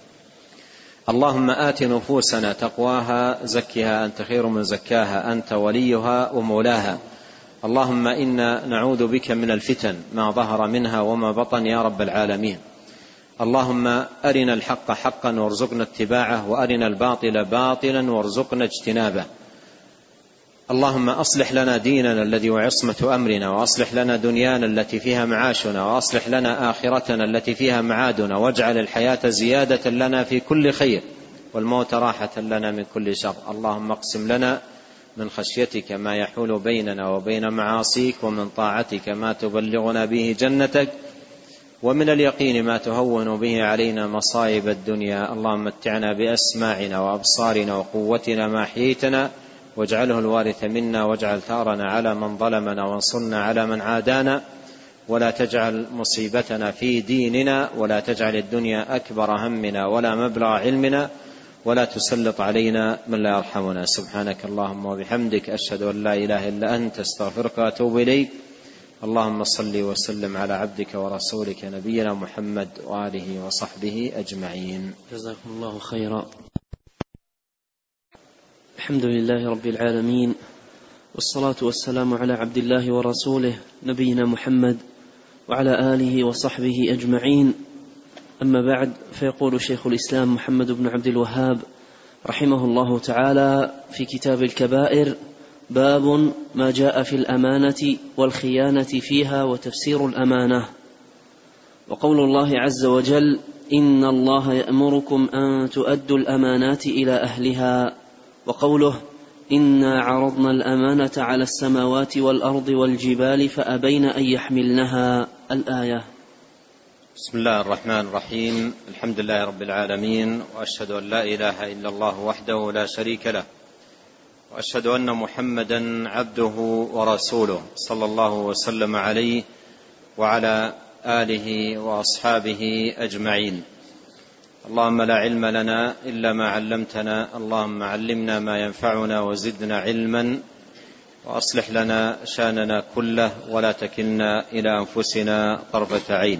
اللهم آت نفوسنا تقواها زكها أنت خير من زكاها أنت وليها ومولاها. اللهم إنا نعوذ بك من الفتن ما ظهر منها وما بطن يا رب العالمين. اللهم أرنا الحق حقا وارزقنا اتباعه، وأرنا الباطل باطلا وارزقنا اجتنابه. اللهم أصلح لنا ديننا الذي هو عصمة أمرنا، وأصلح لنا دنيانا التي فيها معاشنا، وأصلح لنا آخرتنا التي فيها معادنا، واجعل الحياة زيادة لنا في كل خير والموت راحة لنا من كل شر. اللهم اقسم لنا من خشيتك ما يحول بيننا وبين معاصيك، ومن طاعتك ما تبلغنا به جنتك، ومن اليقين ما تهون به علينا مصائب الدنيا. اللهم متعنا بأسماعنا وأبصارنا وقوتنا ما أحييتنا، واجعله الوارث منا، واجعل ثارنا على من ظلمنا، وانصرنا على من عادانا، ولا تجعل مصيبتنا في ديننا، ولا تجعل الدنيا أكبر همنا ولا مبلغ علمنا، ولا تسلط علينا من لا يرحمنا. سبحانك اللهم وبحمدك، أشهد أن لا إله إلا أنت، استغفرك وأتوب إليك. اللهم صل وسلم على عبدك ورسولك نبينا محمد وآله وصحبه أجمعين. جزاكم الله خيرا. الحمد لله رب العالمين، والصلاة والسلام على عبد الله ورسوله نبينا محمد وعلى آله وصحبه أجمعين. أما بعد، فيقول شيخ الإسلام محمد بن عبد الوهاب رحمه الله تعالى في كتاب الكبائر: باب ما جاء في الأمانة والخيانة فيها وتفسير الأمانة. وقول الله عز وجل: إن الله يأمركم أن تؤدوا الأمانات إلى أهلها. وقوله: إنا عرضنا الأمانة على السماوات والأرض والجبال فأبين أن يحملنها. الآية. بسم الله الرحمن الرحيم. الحمد لله رب العالمين، وأشهد أن لا إله إلا الله وحده لا شريك له، وأشهد أن محمدا عبده ورسوله، صلى الله وسلم عليه وعلى آله وأصحابه أجمعين. اللهم لا علم لنا إلا ما علمتنا، اللهم علمنا ما ينفعنا وزدنا علما، وأصلح لنا شأننا كله ولا تكلنا إلى أنفسنا طرفة عين.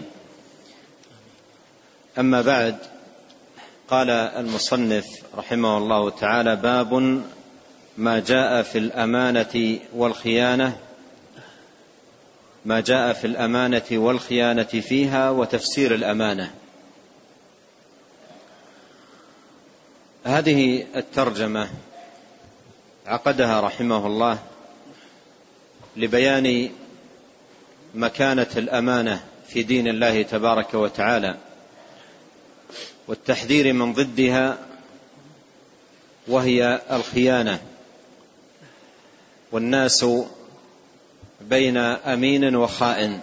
أما بعد، قال المصنف رحمه الله تعالى: باب ما جاء في الأمانة والخيانة ما جاء في الأمانة والخيانة فيها وتفسير الأمانة. هذه الترجمة عقدها رحمه الله لبيان مكانة الأمانة في دين الله تبارك وتعالى، والتحذير من ضدها وهي الخيانة. والناس بين أمين وخائن.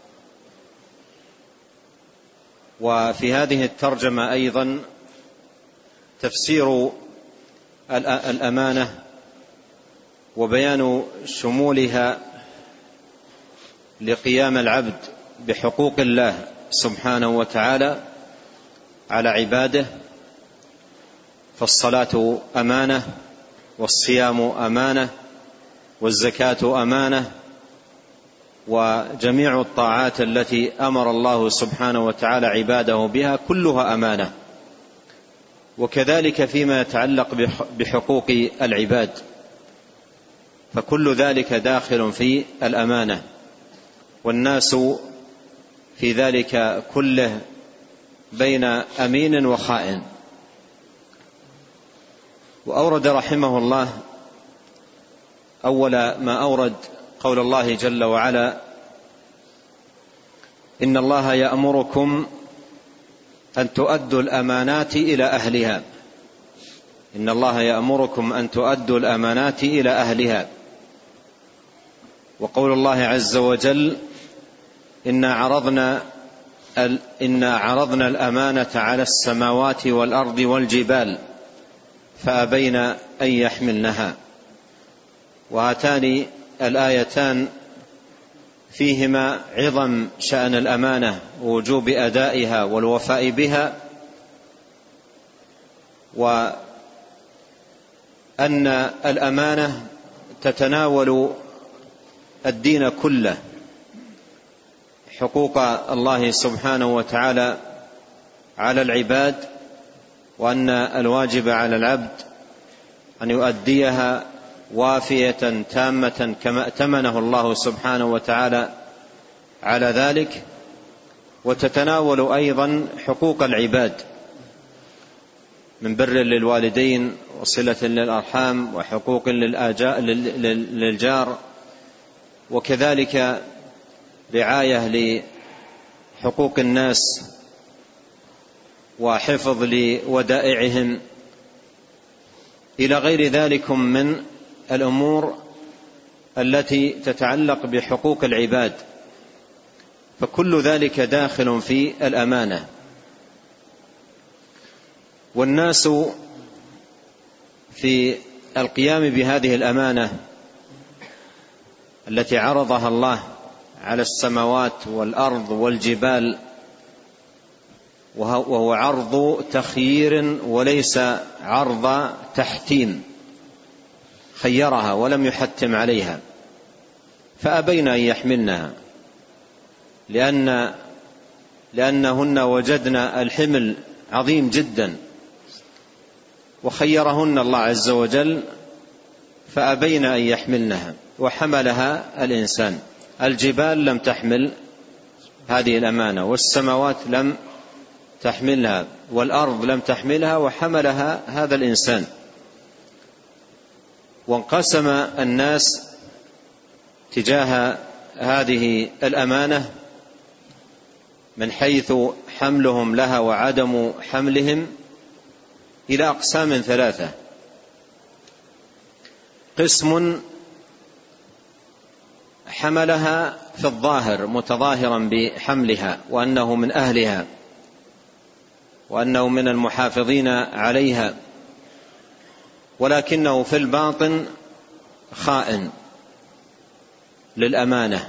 وفي هذه الترجمة أيضا تفسير الأمانة وبيان شمولها لقيام العبد بحقوق الله سبحانه وتعالى على عباده. فالصلاة أمانة، والصيام أمانة، والزكاة أمانة، وجميع الطاعات التي أمر الله سبحانه وتعالى عباده بها كلها أمانة. وكذلك فيما يتعلق بحقوق العباد، فكل ذلك داخل في الأمانة، والناس في ذلك كله بين أمين وخائن. وأورد رحمه الله أول ما أورد قول الله جل وعلا: إن الله يأمركم أن تؤدوا الأمانات إلى أهلها. إن الله يأمركم أن تؤدوا الأمانات إلى أهلها. وقول الله عز وجل: إنا عرضنا إنا عرضنا الأمانة على السماوات والأرض والجبال فأبين أن يحملنها. وهاتان الآيتان فيهما عظم شأن الأمانة ووجوب أدائها والوفاء بها، وأن الأمانة تتناول الدين كله، حقوق الله سبحانه وتعالى على العباد، وأن الواجب على العبد أن يؤديها وافية تامة كما ائتمنه الله سبحانه وتعالى على ذلك. وتتناول أيضا حقوق العباد، من بر للوالدين وصلة للأرحام وحقوق للجار، وكذلك رعاية لحقوق الناس وحفظ لودائعهم إلى غير ذلك من الأمور التي تتعلق بحقوق العباد، فكل ذلك داخل في الأمانة. والناس في القيام بهذه الأمانة التي عرضها الله على السماوات والأرض والجبال، وهو عرض تخيير وليس عرض تحتيم، خيرها ولم يحتم عليها، فأبين أن يحملنها لأن لأنهن وجدنا الحمل عظيم جدا، وخيرهن الله عز وجل فأبين أن يحملنها وحملها الإنسان. الجبال لم تحمل هذه الأمانة، والسماوات لم تحملها، والأرض لم تحملها، وحملها هذا الإنسان. وانقسم الناس تجاه هذه الأمانة من حيث حملهم لها وعدم حملهم إلى أقسام ثلاثة. قسم حملها في الظاهر متظاهرا بحملها وأنه من أهلها وأنه من المحافظين عليها، ولكنه في الباطن خائن للأمانة،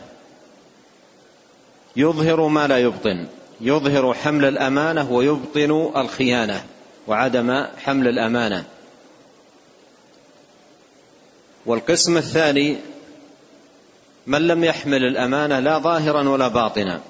يظهر ما لا يبطن، يظهر حمل الأمانة ويبطن الخيانة وعدم حمل الأمانة. والقسم الثاني من لم يحمل الأمانة لا ظاهرا ولا باطنا.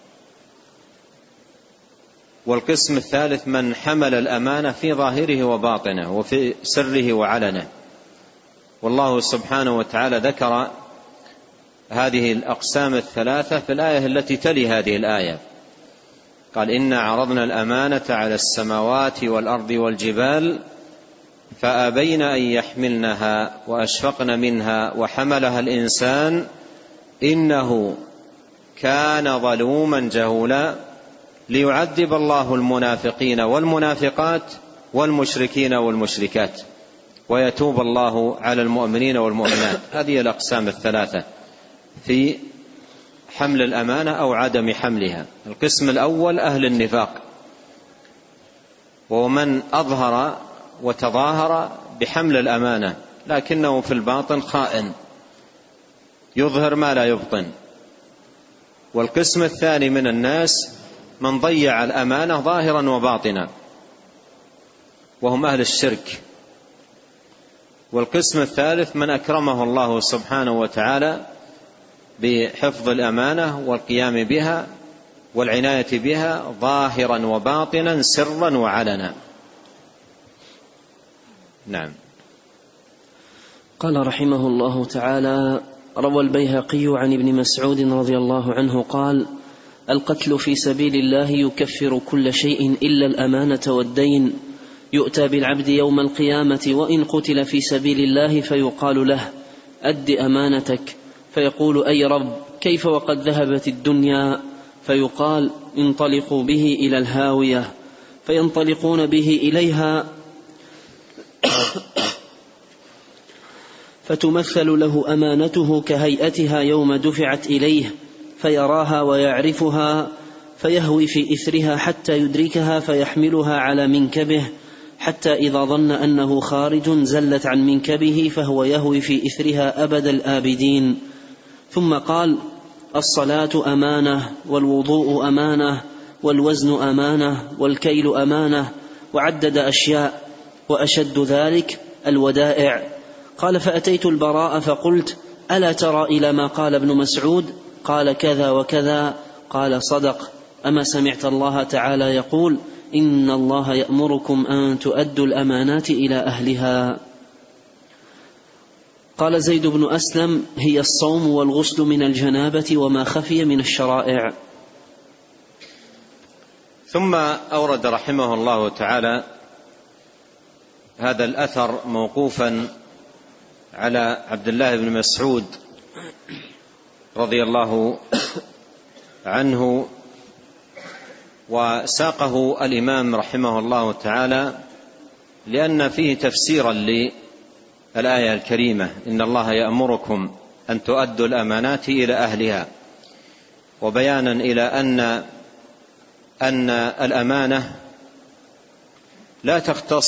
والقسم الثالث من حمل الأمانة في ظاهره وباطنه وفي سره وعلنه. والله سبحانه وتعالى ذكر هذه الأقسام الثلاثة في الآية التي تلي هذه الآية، قال: إنا عرضنا الأمانة على السماوات والأرض والجبال فأبين أن يحملنها وأشفقن منها وحملها الإنسان إنه كان ظلوما جهولا ليعذب الله المنافقين والمنافقات والمشركين والمشركات ويتوب الله على المؤمنين والمؤمنات. هذه الأقسام الثلاثة في حمل الأمانة أو عدم حملها. القسم الأول أهل النفاق، وهو من أظهر وتظاهر بحمل الأمانة لكنه في الباطن خائن، يظهر ما لا يبطن. والقسم الثاني من الناس من ضيع الأمانة ظاهرا وباطنا، وهم أهل الشرك. والقسم الثالث من أكرمه الله سبحانه وتعالى بحفظ الأمانة والقيام بها والعناية بها ظاهرا وباطنا سرا وعلنا. نعم. قال رحمه الله تعالى: روى البيهقي عن ابن مسعود رضي الله عنه قال: القتل في سبيل الله يكفر كل شيء إلا الأمانة والدين. يؤتى بالعبد يوم القيامة وإن قتل في سبيل الله فيقال له: أد أمانتك، فيقول: أي رب، كيف وقد ذهبت الدنيا؟ فيقال: انطلقوا به إلى الهاوية. فينطلقون به إليها فتمثل له أمانته كهيئتها يوم دفعت إليه، فيراها ويعرفها، فيهوي في إثرها حتى يدركها فيحملها على منكبه، حتى إذا ظن أنه خارج زلت عن منكبه فهو يهوي في إثرها أبد الآبدين. ثم قال: الصلاة أمانة، والوضوء أمانة، والوزن أمانة، والكيل أمانة، وعدد أشياء، وأشد ذلك الودائع. قال: فأتيت البراء فقلت: ألا ترى إلى ما قال ابن مسعود؟ قال: كذا وكذا. قال: صدق. أما سمعت الله تعالى يقول: إن الله يأمركم أن تؤدوا الأمانات إلى أهلها. قال زيد بن أسلم: هي الصوم والغسل من الجنابة وما خفي من الشرائع. ثم أورد رحمه الله تعالى هذا الأثر موقوفا على عبد الله بن مسعود رضي الله عنه، وساقه الإمام رحمه الله تعالى لأن فيه تفسيرا للآية الكريمة: إن الله يأمركم أن تؤدوا الأمانات إلى أهلها، وبيانا إلى أن أن الأمانة لا تختص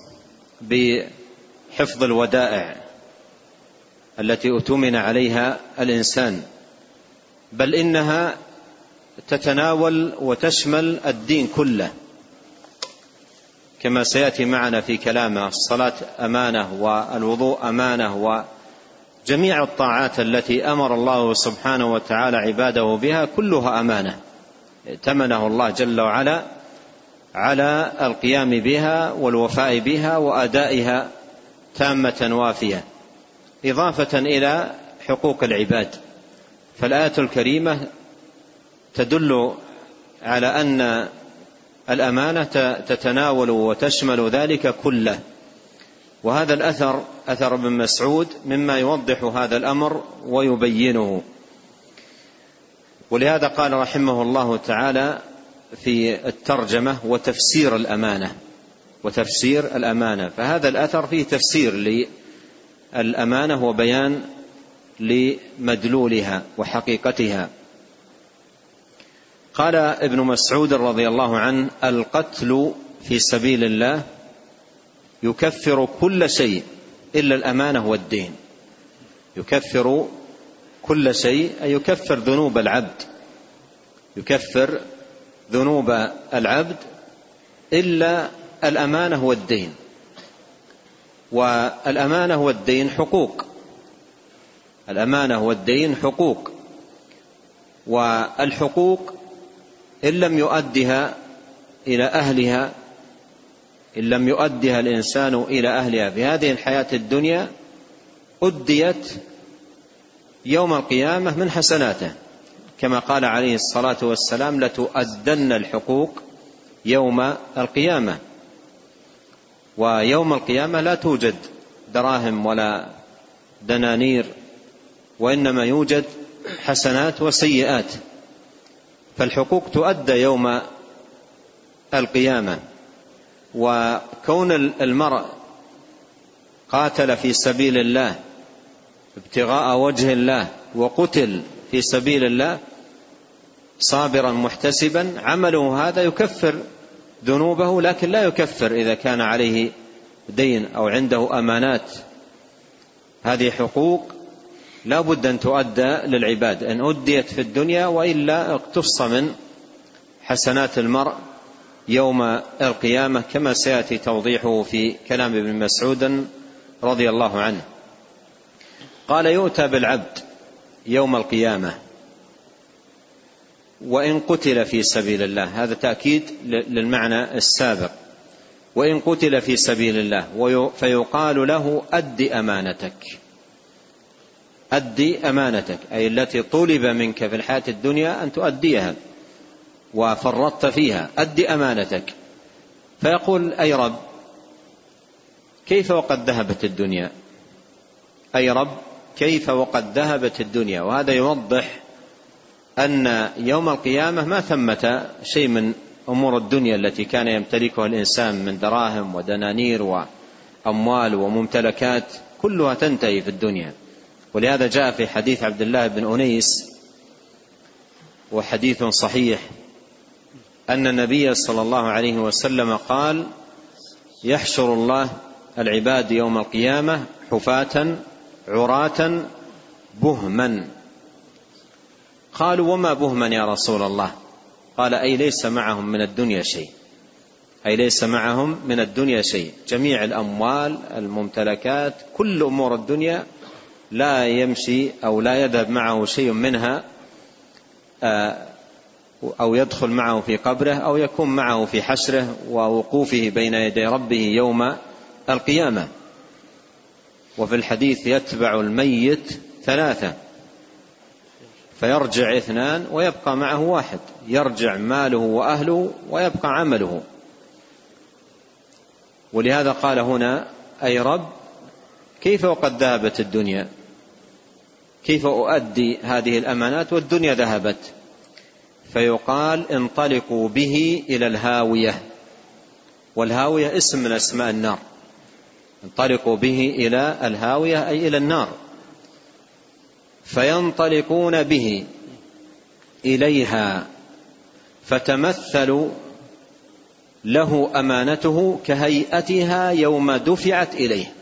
بحفظ الودائع التي أؤتمن عليها الإنسان، بل إنها تتناول وتشمل الدين كله، كما سيأتي معنا في كلامه: الصلاة أمانة، والوضوء أمانة، وجميع الطاعات التي أمر الله سبحانه وتعالى عباده بها كلها أمانة ائتمنه الله جل وعلا على القيام بها والوفاء بها وأدائها تامة وافية، إضافة إلى حقوق العباد. فالآية الكريمة تدل على أن الأمانة تتناول وتشمل ذلك كله. وهذا الأثر أثر ابن مسعود مما يوضح هذا الأمر ويبينه، ولهذا قال رحمه الله تعالى في الترجمة: وتفسير الأمانة. وتفسير الأمانة، فهذا الأثر فيه تفسير للأمانة وبيان لمدلولها وحقيقتها. قال ابن مسعود رضي الله عنه: القتل في سبيل الله يكفر كل شيء إلا الأمانة والدين. يكفر كل شيء أي يكفر ذنوب العبد، يكفر ذنوب العبد إلا الأمانة والدين. والأمانة والدين حقوق، الأمانة والدين حقوق، والحقوق إن لم يؤدها إلى أهلها، إن لم يؤدها الإنسان إلى أهلها في هذه الحياة الدنيا أديت يوم القيامة من حسناته، كما قال عليه الصلاة والسلام: لتؤدن الحقوق يوم القيامة. ويوم القيامة لا توجد دراهم ولا دنانير، وإنما يوجد حسنات وسيئات، فالحقوق تؤدى يوم القيامة. وكون المرء قاتل في سبيل الله ابتغاء وجه الله وقتل في سبيل الله صابرا محتسبا، عمله هذا يكفر ذنوبه، لكن لا يكفر إذا كان عليه دين أو عنده أمانات. هذه حقوق لا بد أن تؤدى للعباد، إن أديت في الدنيا، وإلا اقتص من حسنات المرء يوم القيامة، كما سيأتي توضيحه في كلام ابن مسعود رضي الله عنه. قال: يؤتى بالعبد يوم القيامة وإن قتل في سبيل الله. هذا تأكيد للمعنى السابق: وإن قتل في سبيل الله، فيقال له: أد أمانتك. أد أمانتك أي التي طلب منك في الحياة الدنيا أن تؤديها وفرطت فيها، أد أمانتك. فيقول: أي رب، كيف وقد ذهبت الدنيا؟ أي رب، كيف وقد ذهبت الدنيا؟ وهذا يوضح أن يوم القيامة ما ثمة شيء من أمور الدنيا التي كان يمتلكها الإنسان من دراهم ودنانير وأموال وممتلكات، كلها تنتهي في الدنيا. ولهذا جاء في حديث عبد الله بن أنيس، وحديث صحيح، أن النبي صلى الله عليه وسلم قال: يحشر الله العباد يوم القيامة حفاة عراة بهما. قالوا: وما بهما يا رسول الله؟ قال: أي ليس معهم من الدنيا شيء، أي ليس معهم من الدنيا شيء، جميع الأموال الممتلكات كل أمور الدنيا لا يمشي أو لا يذهب معه شيء منها، أو يدخل معه في قبره، أو يكون معه في حشره ووقوفه بين يدي ربه يوم القيامة. وفي الحديث: يتبع الميت ثلاثة، فيرجع اثنان ويبقى معه واحد، يرجع ماله وأهله ويبقى عمله. ولهذا قال هنا: أي رب، كيف وقد ذهبت الدنيا؟ كيف أؤدي هذه الأمانات والدنيا ذهبت؟ فيقال: انطلقوا به إلى الهاوية. والهاوية اسم من أسماء النار. انطلقوا به إلى الهاوية أي إلى النار. فينطلقون به إليها فتمثل له أمانته كهيئتها يوم دفعت إليه،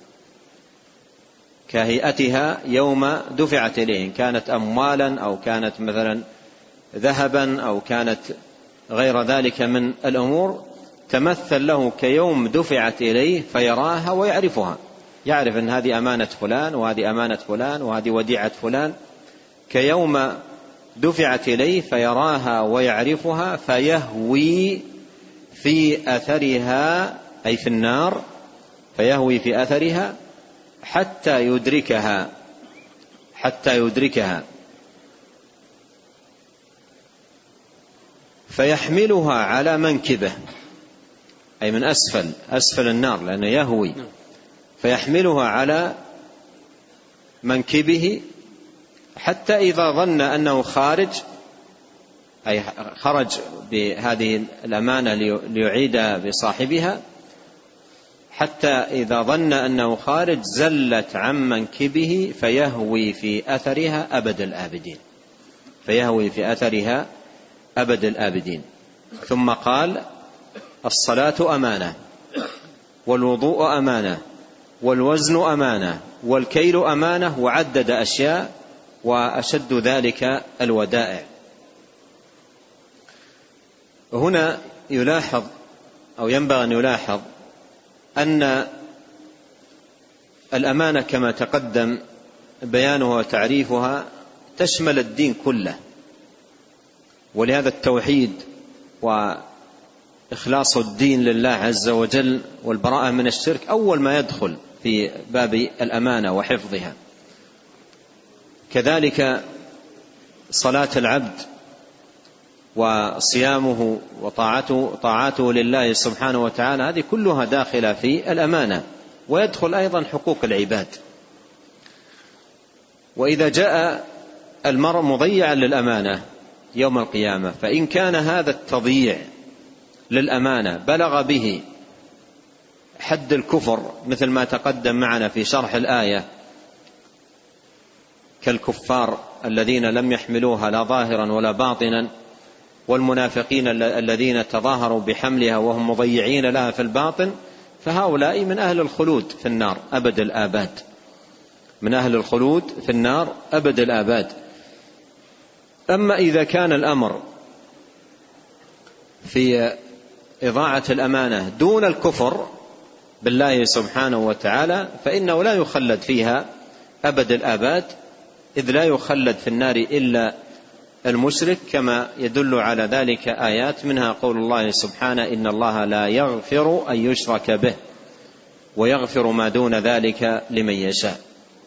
كهيئتها يوم دفعت إليه، إن كانت أموالا أو كانت مثلا ذهبا أو كانت غير ذلك من الأمور، تمثل له كيوم دفعت إليه فيراها ويعرفها، يعرف أن هذه أمانة فلان وهذه أمانة فلان وهذه وديعة فلان، كيوم دفعت إليه فيراها ويعرفها، فيهوي في أثرها أي في النار، فيهوي في أثرها حتى يدركها حتى يدركها فيحملها على منكبه، أي من أسفل أسفل النار، لأنه يهوي، فيحملها على منكبه حتى إذا ظن أنه خارج، أي خرج بهذه الأمانة ليعيد بصاحبها، حتى إذا ظن أنه خارج زلت عن منكبه فيهوي في أثرها أبد الآبدين، فيهوي في أثرها أبد الآبدين. ثم قال: الصلاة أمانة، والوضوء أمانة، والوزن أمانة، والكيل أمانة، وعدد أشياء، وأشد ذلك الودائع. هنا يلاحظ أو ينبغي أن يلاحظ أن الأمانة كما تقدم بيانها وتعريفها تشمل الدين كله، ولهذا التوحيد وإخلاص الدين لله عز وجل والبراءة من الشرك أول ما يدخل في باب الأمانة وحفظها. كذلك صلاة العبد وصيامه وطاعته طاعته لله سبحانه وتعالى، هذه كلها داخلة في الأمانة، ويدخل أيضا حقوق العباد. وإذا جاء المرء مضيعا للأمانة يوم القيامة، فإن كان هذا التضييع للأمانة بلغ به حد الكفر مثل ما تقدم معنا في شرح الآية، كالكفار الذين لم يحملوها لا ظاهرا ولا باطنا، والمنافقين الذين تظاهروا بحملها وهم مضيعين لها في الباطن، فهؤلاء من أهل الخلود في النار أبد الآباد، من أهل الخلود في النار أبد الآباد. أما إذا كان الأمر في إضاعة الأمانة دون الكفر بالله سبحانه وتعالى، فإنه لا يخلد فيها أبد الآباد، إذ لا يخلد في النار إلا المشرك، كما يدل على ذلك آيات، منها قول الله سبحانه: إن الله لا يغفر أن يشرك به ويغفر ما دون ذلك لمن يشاء.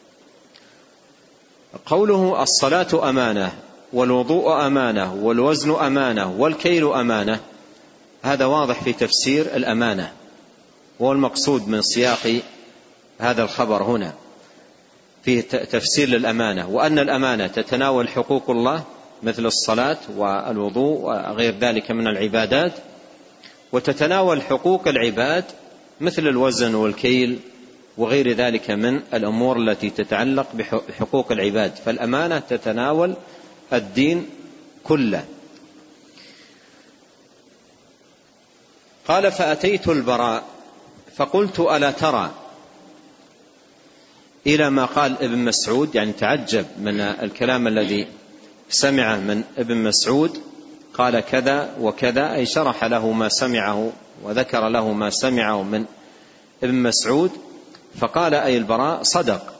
قوله الصلاة أمانة، والوضوء أمانة، والوزن أمانة، والكيل أمانة، هذا واضح في تفسير الأمانة، وهو المقصود من سياق هذا الخبر هنا فيه تفسير للأمانة، وأن الأمانة تتناول حقوق الله مثل الصلاة والوضوء وغير ذلك من العبادات، وتتناول حقوق العباد مثل الوزن والكيل وغير ذلك من الأمور التي تتعلق بحقوق العباد، فالأمانة تتناول الدين كله. قال: فأتيت البراء فقلت: ألا ترى إلى ما قال ابن مسعود، يعني تعجب من الكلام الذي سمعه من ابن مسعود، قال كذا وكذا، أي شرح له ما سمعه وذكر له ما سمعه من ابن مسعود. فقال أي البراء: صدق.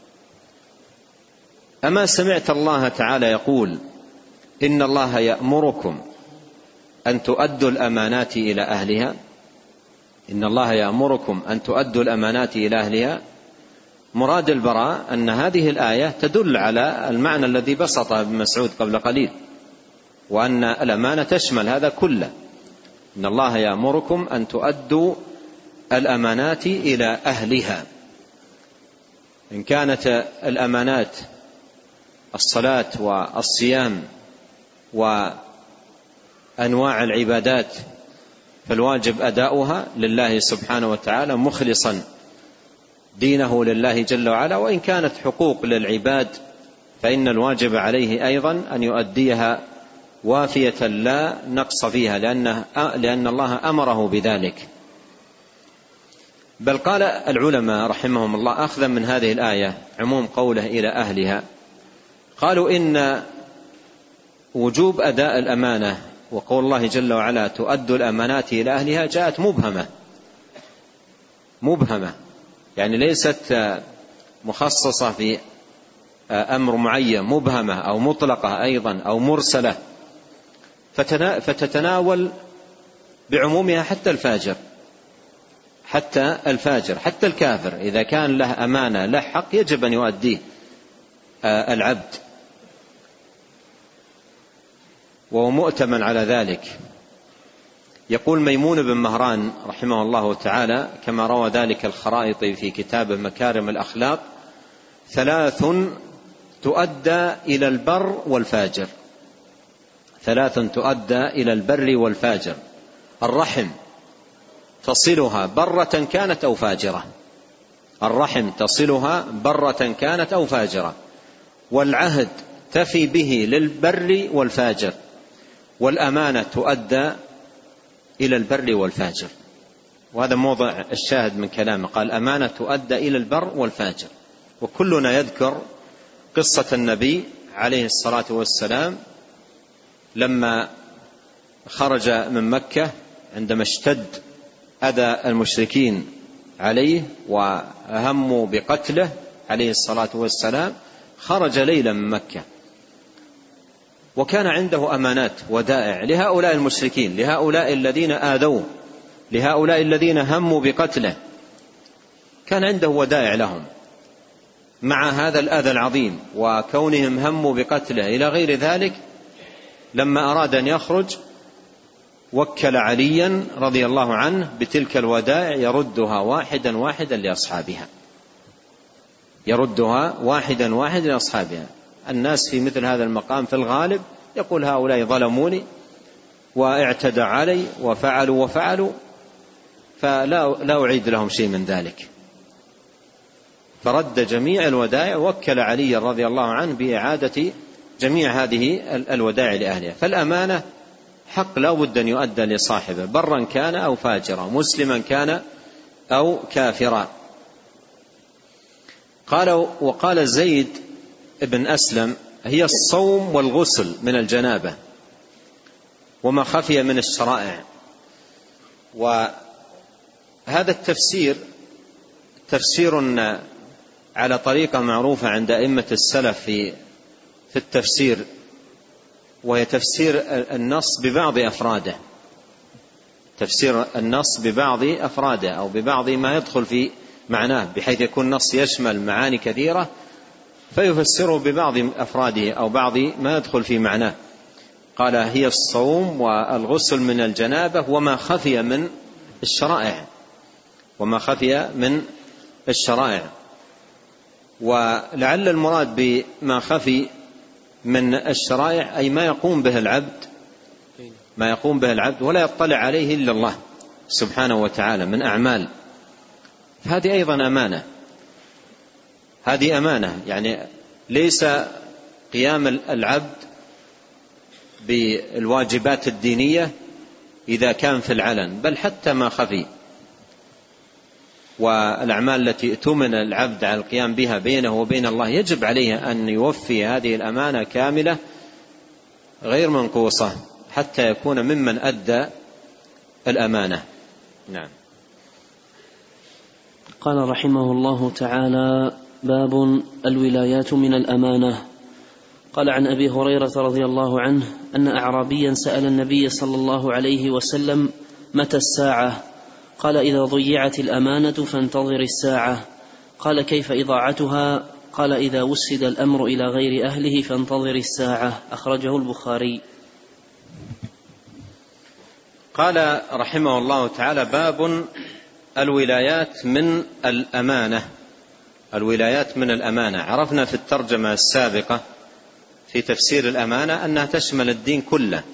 أما سمعت الله تعالى يقول: إن الله يأمركم أن تؤدوا الأمانات إلى أهلها؟ إن الله يأمركم أن تؤدوا الأمانات إلى أهلها. مراد البراء أن هذه الآية تدل على المعنى الذي بسطه ابن مسعود قبل قليل، وأن الأمانة تشمل هذا كله. إن الله يأمركم أن تؤدوا الأمانات إلى أهلها. إن كانت الأمانات الصلاة والصيام وأنواع العبادات فالواجب أداؤها لله سبحانه وتعالى مخلصا دينه لله جل وعلا. وإن كانت حقوق للعباد فإن الواجب عليه أيضا أن يؤديها وافية لا نقص فيها، لأن, لأن الله أمره بذلك. بل قال العلماء رحمهم الله أخذا من هذه الآية عموم قوله إلى أهلها، قالوا إن وجوب أداء الأمانة وقول الله جل وعلا تؤدوا الأمانات إلى أهلها جاءت مبهمة مبهمة يعني ليست مخصصة في أمر معين، مبهمة أو مطلقة أيضا أو مرسلة، فتتناول بعمومها حتى الفاجر حتى الفاجر حتى الكافر إذا كان له أمانة له حق يجب أن يؤديه العبد وهو مؤتمن على ذلك. يقول ميمون بن مهران رحمه الله تعالى كما روى ذلك الخرائطي في كتاب مكارم الأخلاق: ثلاث تؤدى إلى البر والفاجر، ثلاث تؤدى إلى البر والفاجر: الرحم تصلها برة كانت أو فاجرة، الرحم تصلها برة كانت أو فاجرة، والعهد تفي به للبر والفاجر، والأمانة تؤدى إلى البر والفاجر. وهذا موضع الشاهد من كلامه، قال أمانة تؤدى إلى البر والفاجر. وكلنا يذكر قصة النبي عليه الصلاة والسلام لما خرج من مكة عندما اشتد أذى المشركين عليه وهموا بقتله عليه الصلاة والسلام، خرج ليلا من مكة وكان عنده أمانات ودائع لهؤلاء المشركين، لهؤلاء الذين آذوه، لهؤلاء الذين هموا بقتله، كان عنده ودائع لهم مع هذا الأذى العظيم وكونهم هموا بقتله إلى غير ذلك. لما أراد أن يخرج وكل عليا رضي الله عنه بتلك الودائع يردها واحدا واحدا لأصحابها، يردها واحدا واحدا لأصحابها. الناس في مثل هذا المقام في الغالب يقول هؤلاء ظلموني واعتدى علي وفعلوا وفعلوا فلا لا أعيد لهم شيء من ذلك، فرد جميع الودائع، وكل علي رضي الله عنه بإعادة جميع هذه الودائع لأهلها. فالأمانة حق لا بد أن يؤدى لصاحبه برا كان أو فاجرا، مسلما كان أو كافرا. قال وقال زيد بن أسلم: هي الصوم والغسل من الجنابة وما خفي من الشرائع. وهذا التفسير تفسير على طريقة معروفة عند أئمة السلف في في التفسير، وهي تفسير النص ببعض أفراده، تفسير النص ببعض أفراده أو ببعض ما يدخل في معناه، بحيث يكون النص يشمل معاني كثيرة فيفسره ببعض أفراده أو بعض ما يدخل في معناه. قال: هي الصوم والغسل من الجنابة وما خفي من الشرائع، وما خفي من الشرائع. ولعل المراد بما خفي من الشرائع أي ما يقوم به العبد ما يقوم به العبد ولا يطلع عليه إلا الله سبحانه وتعالى من أعمال، هذه أيضا أمانة، هذه أمانة. يعني ليس قيام العبد بالواجبات الدينية إذا كان في العلن، بل حتى ما خفي، والأعمال التي اؤتمن العبد على القيام بها بينه وبين الله يجب عليه أن يوفي هذه الأمانة كاملة غير منقوصة حتى يكون ممن أدى الأمانة. نعم. قال رحمه الله تعالى: باب الولايات من الأمانة. قال عن أبي هريرة رضي الله عنه أن أعرابيا سأل النبي صلى الله عليه وسلم: متى الساعة؟ قال: إذا ضيعت الأمانة فانتظر الساعة. قال: كيف إضاعتها؟ قال: إذا وسد الأمر إلى غير أهله فانتظر الساعة. أخرجه البخاري. قال رحمه الله تعالى: باب الولايات من الأمانة. الولايات من الأمانة. عرفنا في الترجمة السابقة في تفسير الأمانة أنها تشمل الدين كله،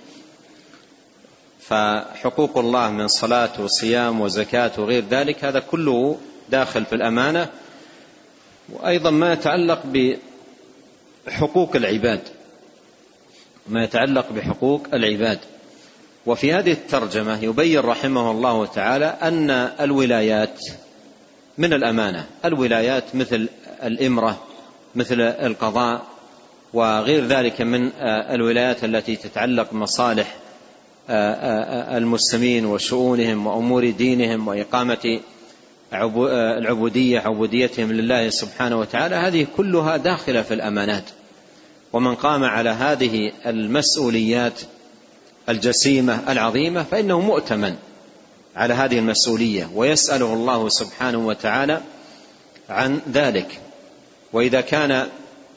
فحقوق الله من صلاة وصيام وزكاة وغير ذلك هذا كله داخل في الأمانة، وأيضا ما يتعلق بحقوق العباد ما يتعلق بحقوق العباد. وفي هذه الترجمة يبين رحمه الله تعالى أن الولايات من الأمانة. الولايات مثل الإمرة، مثل القضاء، وغير ذلك من الولايات التي تتعلق بمصالح المسلمين وشؤونهم وأمور دينهم وإقامة العبودية عبوديتهم لله سبحانه وتعالى، هذه كلها داخلة في الأمانات. ومن قام على هذه المسؤوليات الجسيمة العظيمة فإنه مؤتمن على هذه المسؤولية، ويسأله الله سبحانه وتعالى عن ذلك. وإذا كان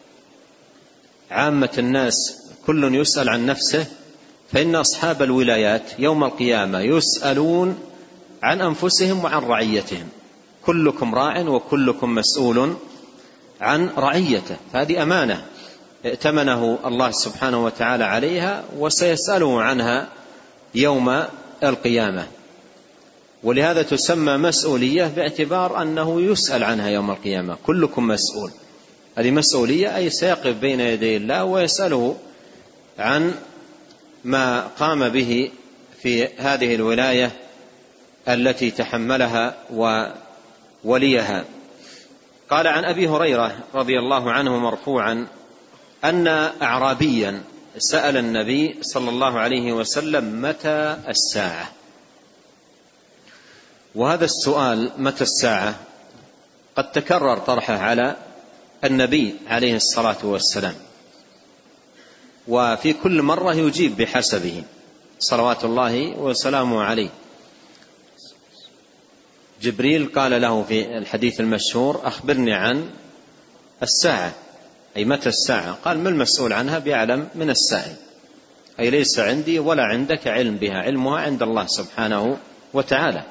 عامة الناس كل يسأل عن نفسه، فإن أصحاب الولايات يوم القيامة يسألون عن أنفسهم وعن رعيتهم. كلكم راع وكلكم مسؤول عن رعيته، فهذه أمانة ائتمنه الله سبحانه وتعالى عليها، وسيسأله عنها يوم القيامة. ولهذا تسمى مسؤولية باعتبار أنه يسأل عنها يوم القيامة. كلكم مسؤول، هذه مسؤولية، أي سيقف بين يدي الله ويسأله عن ما قام به في هذه الولاية التي تحملها ووليها. قال عن أبي هريرة رضي الله عنه مرفوعا أن أعرابيا سأل النبي صلى الله عليه وسلم متى الساعة. وهذا السؤال متى الساعة قد تكرر طرحه على النبي عليه الصلاة والسلام، وفي كل مرة يجيب بحسبه صلوات الله وسلامه عليه. جبريل قال له في الحديث المشهور أخبرني عن الساعة، أي متى الساعة؟ قال ما المسؤول عنها بأعلم من السائل، أي ليس عندي ولا عندك علم بها، علمها عند الله سبحانه وتعالى.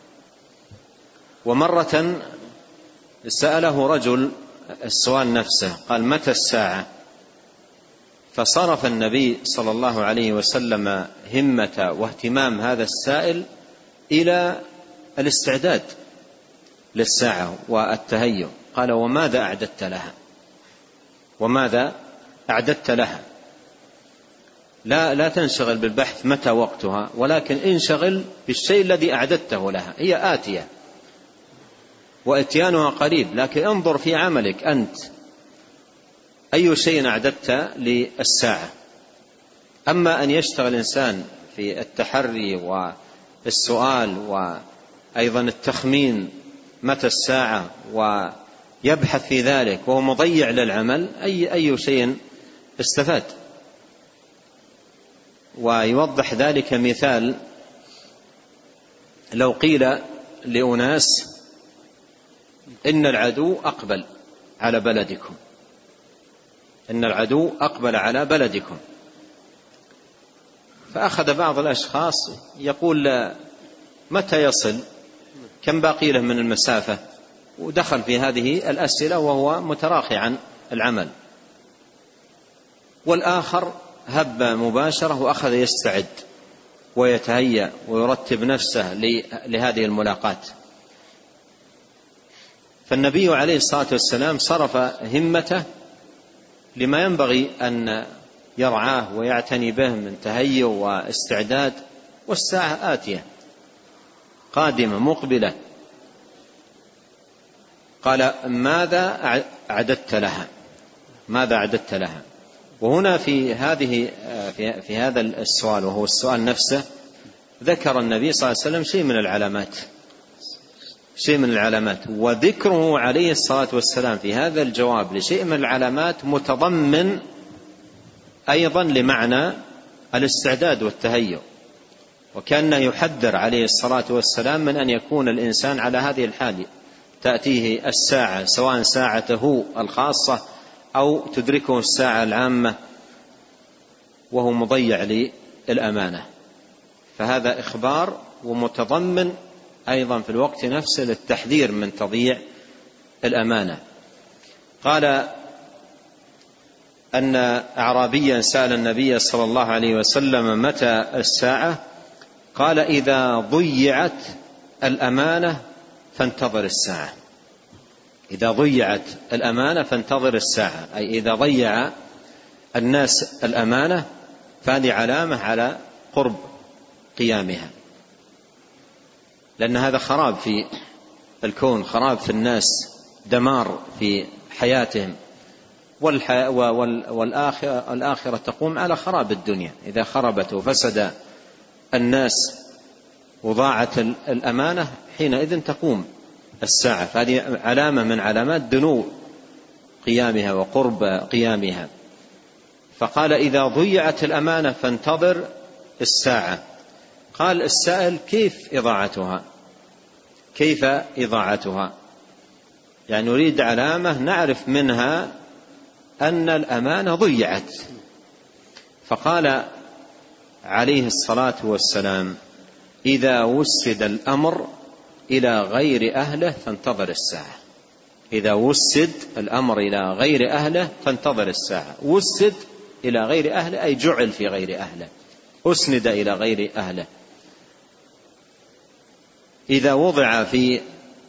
ومرة سأله رجل السؤال نفسه، قال متى الساعة؟ فصرف النبي صلى الله عليه وسلم همة واهتمام هذا السائل إلى الاستعداد للساعة والتهيؤ. قال وماذا أعددت لها؟ وماذا أعددت لها؟ لا لا تنشغل بالبحث متى وقتها، ولكن انشغل بالشيء الذي أعددته لها. هي آتية وإتيانها قريب، لكن انظر في عملك أنت أي شيء أعددت للساعة. أما أن يشتغل الإنسان في التحري والسؤال وأيضا التخمين متى الساعة ويبحث في ذلك وهو مضيع للعمل، أي, أي شيء استفاد. ويوضح ذلك مثال، لو قيل لأناس إن العدو أقبل على بلدكم، إن العدو أقبل على بلدكم، فأخذ بعض الأشخاص يقول متى يصل، كم باقي له من المسافة، ودخل في هذه الأسئلة وهو متراخي عن العمل. والآخر هب مباشرة وأخذ يستعد ويتهيأ ويرتب نفسه لهذه الملاقاة. فالنبي عليه الصلاة والسلام صرف همته لما ينبغي أن يرعاه ويعتني به من تهيؤ واستعداد، والساعة آتية قادمة مقبلة. قال ماذا أعددت لها؟ ماذا أعددت لها؟ وهنا في هذه في, في هذا السؤال، وهو السؤال نفسه، ذكر النبي صلى الله عليه وسلم شيء من العلامات شيء من العلامات وذكره عليه الصلاة والسلام في هذا الجواب لشيء من العلامات متضمن أيضا لمعنى الاستعداد والتهيؤ. وكان يحذر عليه الصلاة والسلام من أن يكون الإنسان على هذه الحال، تأتيه الساعة سواء ساعته الخاصة أو تدركه الساعة العامة وهو مضيع للأمانة. فهذا إخبار ومتضمن أيضا في الوقت نفسه للتحذير من تضييع الأمانة. قال أن أعرابيا سأل النبي صلى الله عليه وسلم متى الساعة؟ قال إذا ضيعت الأمانة فانتظر الساعة. إذا ضيعت الأمانة فانتظر الساعة، أي إذا ضيع الناس الأمانة فهذه علامة على قرب قيامها، لأن هذا خراب في الكون، خراب في الناس، دمار في حياتهم، والآخرة تقوم على خراب الدنيا. إذا خربت وفسد الناس وضاعت الأمانة حينئذ تقوم الساعة، فهذه علامة من علامات دنو قيامها وقرب قيامها. فقال إذا ضيعت الأمانة فانتظر الساعة. قال السائل كيف إضاعتها؟ كيف إضاعتها؟ يعني نريد علامة نعرف منها أن الأمانة ضيعت. فقال عليه الصلاة والسلام إذا وسد الأمر إلى غير أهله فانتظر الساعة. إذا وسد الأمر إلى غير أهله فانتظر الساعة. وسد إلى غير أهله أي جعل في غير أهله، أسند إلى غير أهله. إذا وضع في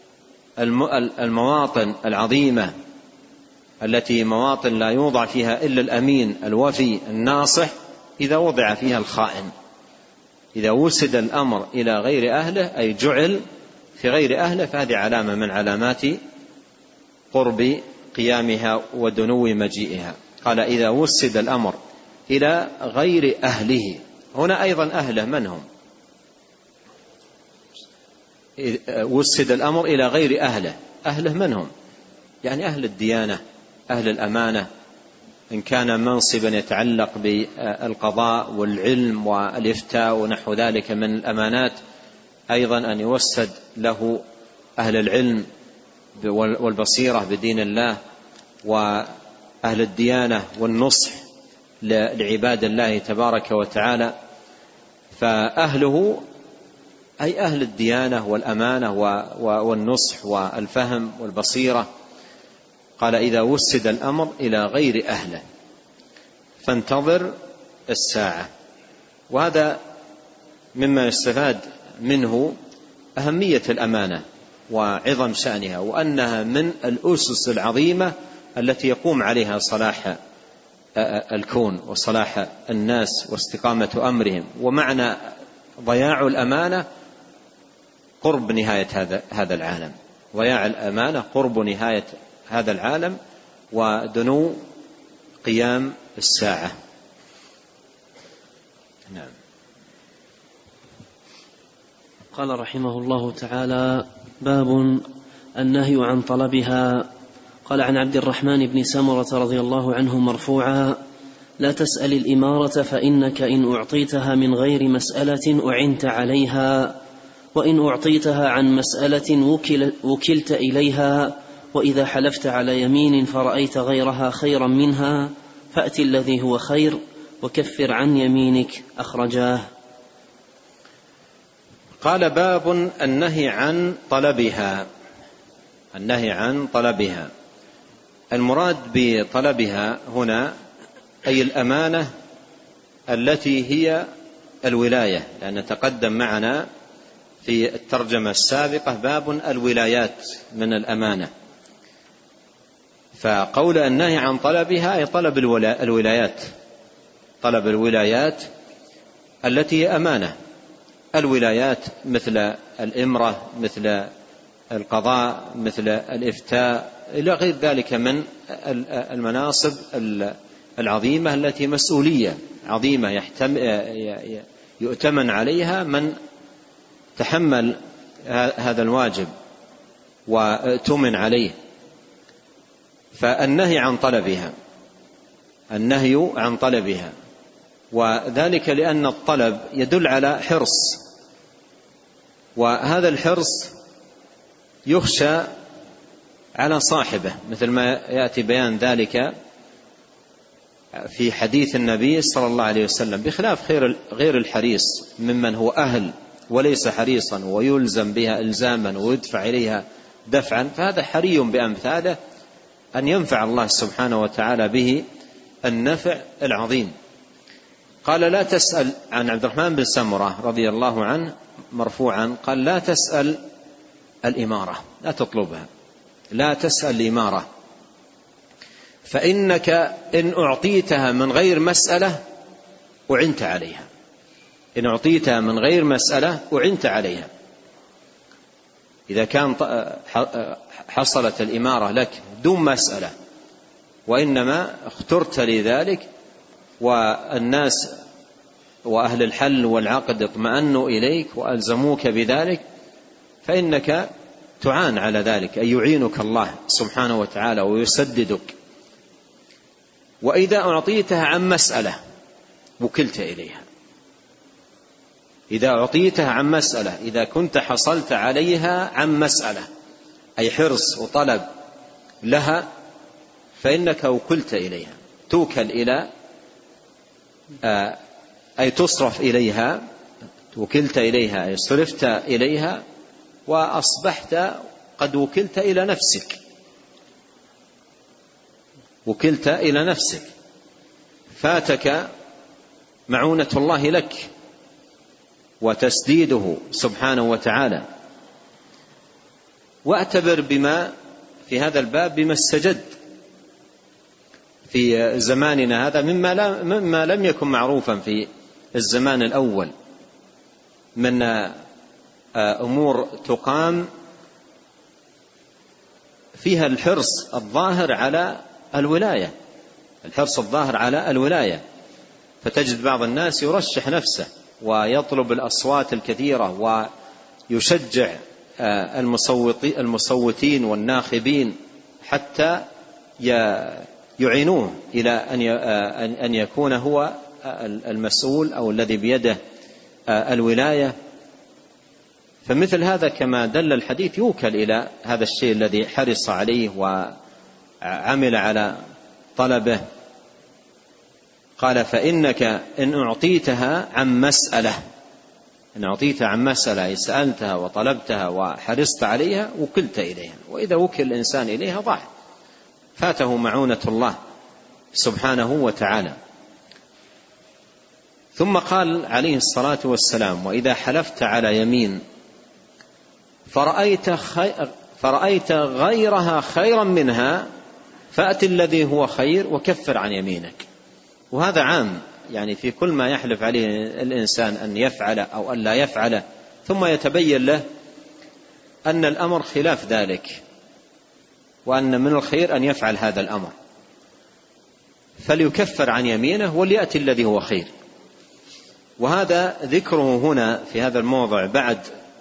المواطن العظيمة التي مواطن لا يوضع فيها إلا الأمين الوفي الناصح، إذا وضع فيها الخائن. إذا وسد الأمر إلى غير أهله أي جعل في غير أهله، فهذه علامة من علامات قرب قيامها ودنو مجيئها. قال إذا وسد الأمر إلى غير أهله. هنا أيضا أهله من هم؟ وسد الأمر إلى غير أهله. أهله من هم؟ يعني أهل الديانة، أهل الأمانة، إن كان منصبا يتعلق بالقضاء والعلم والإفتاء ونحو ذلك من الأمانات، أيضا أن يوسد له أهل العلم والبصيرة بدين الله وأهل الديانة والنصح لعباد الله تبارك وتعالى. فأهله أي أهل الديانة والأمانة والنصح والفهم والبصيرة. قال إذا وسد الأمر إلى غير أهله فانتظر الساعة. وهذا مما يستفاد منه أهمية الأمانة وعظم شأنها، وأنها من الأسس العظيمة التي يقوم عليها صلاح الكون وصلاح الناس واستقامة أمرهم. ومعنى ضياع الأمانة قرب نهاية هذا هذا العالم. ضياع الأمانة قرب نهاية هذا العالم ودنو قيام الساعة. نعم. قال رحمه الله تعالى: باب النهي عن طلبها. قال عن عبد الرحمن بن سمرة رضي الله عنه مرفوعا: لا تسأل الإمارة فإنك إن أعطيتها من غير مسألة أعنت عليها، وإن أعطيتها عن مسألة وكل وكلت إليها، وإذا حلفت على يمين فرأيت غيرها خيرا منها فأت الذي هو خير وكفر عن يمينك. أخرجاه. قال: باب النهي عن طلبها. النهي عن طلبها، المراد بطلبها هنا أي الأمانة التي هي الولاية، لأن تقدم معنا في الترجمة السابقة باب الولايات من الأمانة. فقول النهي عن طلبها أي طلب الولايات، طلب الولايات التي هي أمانة. الولايات مثل الإمرة، مثل القضاء، مثل الإفتاء، إلى غير ذلك من المناصب العظيمة التي مسؤولية عظيمة يؤتمن عليها من تحمل هذا الواجب وتؤمن عليه. فالنهي عن طلبها، النهي عن طلبها، وذلك لأن الطلب يدل على حرص، وهذا الحرص يخشى على صاحبه، مثل ما يأتي بيان ذلك في حديث النبي صلى الله عليه وسلم، بخلاف غير الحريص ممن هو أهل وليس حريصا ويلزم بها إلزاما ويدفع إليها دفعا، فهذا حري بأمثاله أن ينفع الله سبحانه وتعالى به النفع العظيم. قال لا تسأل، عن عبد الرحمن بن سمرة رضي الله عنه مرفوعا قال لا تسأل الإمارة، لا تطلبها، لا تسأل الإمارة، فإنك إن أعطيتها من غير مسألة أعنت عليها، إن أعطيتها من غير مسألة أعنت عليها. إذا كان حصلت الإمارة لك دون مسألة وإنما اخترت لذلك والناس وأهل الحل والعقد اطمأنوا إليك وألزموك بذلك، فإنك تعان على ذلك، أي يعينك الله سبحانه وتعالى ويسددك. وإذا أعطيتها عن مسألة وكلت إليها، إذا أعطيتها عن مسألة، إذا كنت حصلت عليها عن مسألة أي حرص وطلب لها، فإنك وكلت إليها، توكل إلى أي تصرف إليها، وكلت إليها أي صرفت إليها، وأصبحت قد وكلت إلى نفسك، وكلت إلى نفسك، فاتك معونة الله لك وتسديده سبحانه وتعالى. واعتبر بما في هذا الباب بما استجد في زماننا هذا مما, لا مما لم يكن معروفا في الزمان الأول من أمور تقام فيها الحرص الظاهر على الولاية، الحرص الظاهر على الولاية، فتجد بعض الناس يرشح نفسه ويطلب الأصوات الكثيرة ويشجع المصوتين والناخبين حتى يعينوه إلى أن يكون هو المسؤول أو الذي بيده الولاية. فمثل هذا كما دل الحديث يوكل إلى هذا الشيء الذي حرص عليه وعمل على طلبه. قال فإنك إن أعطيتها عن مسألة، إن أعطيتها عن مسألة سألتها وطلبتها وحرصت عليها وكلت إليها، وإذا وكل الإنسان إليها ضاع، فاته معونة الله سبحانه وتعالى. ثم قال عليه الصلاة والسلام وإذا حلفت على يمين فرأيت, خي... فرأيت غيرها خيرا منها فأت الذي هو خير وكفر عن يمينك. وهذا عام يعني في كل ما يحلف عليه الإنسان أن يفعل أو أن لا يفعل، ثم يتبين له أن الأمر خلاف ذلك وأن من الخير أن يفعل هذا الأمر، فليكفر عن يمينه وليأتي الذي هو خير. وهذا ذكره هنا في هذا الموضع بعد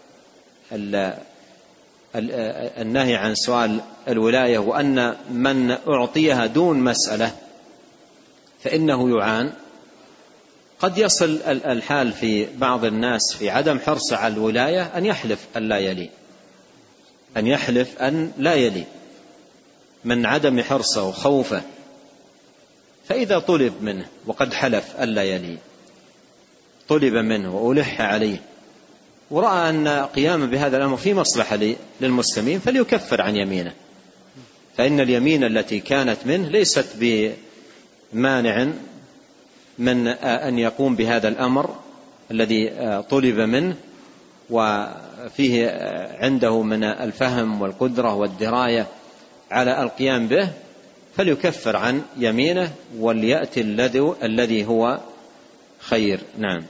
النهي عن سؤال الولاية، وأن من أعطيها دون مسألة فإنه يعان. قد يصل الحال في بعض الناس في عدم حرص على الولاية أن يحلف أن لا يلي، أن يحلف أن لا يلي من عدم حرصه وخوفه، فإذا طلب منه وقد حلف أن لا يلي، طلب منه وألح عليه ورأى أن قيامه بهذا الأمر في مصلحة للمسلمين فليكفر عن يمينه، فإن اليمين التي كانت منه ليست بمانع من أن يقوم بهذا الأمر الذي طلب منه وفيه عنده من الفهم والقدرة والدراية على القيام به، فليكفر عن يمينه وليأتي الذي هو خير. نعم.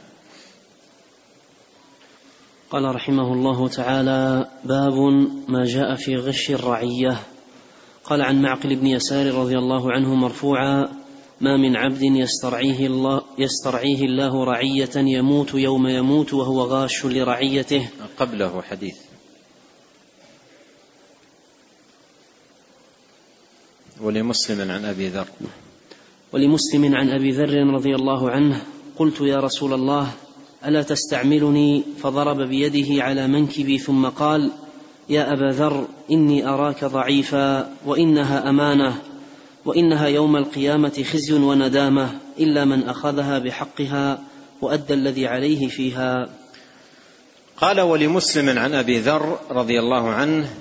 قال رحمه الله تعالى: باب ما جاء في غش الرعية. قال عن معقل بن يسار رضي الله عنه مرفوعا: ما من عبد يسترعيه الله, يسترعيه الله رعية يموت يوم يموت وهو غاش لرعيته. قبله حديث ولمسلم عن أبي ذر ولمسلم عن أبي ذر رضي الله عنه: قلت يا رسول الله ألا تستعملني؟ فضرب بيده على منكبي ثم قال: يا أبا ذر إني أراك ضعيفا وإنها أمانة، وإنها يوم القيامة خزي وندامة إلا من أخذها بحقها وأدى الذي عليه فيها. قال: ولمسلم عن أبي ذر رضي الله عنه: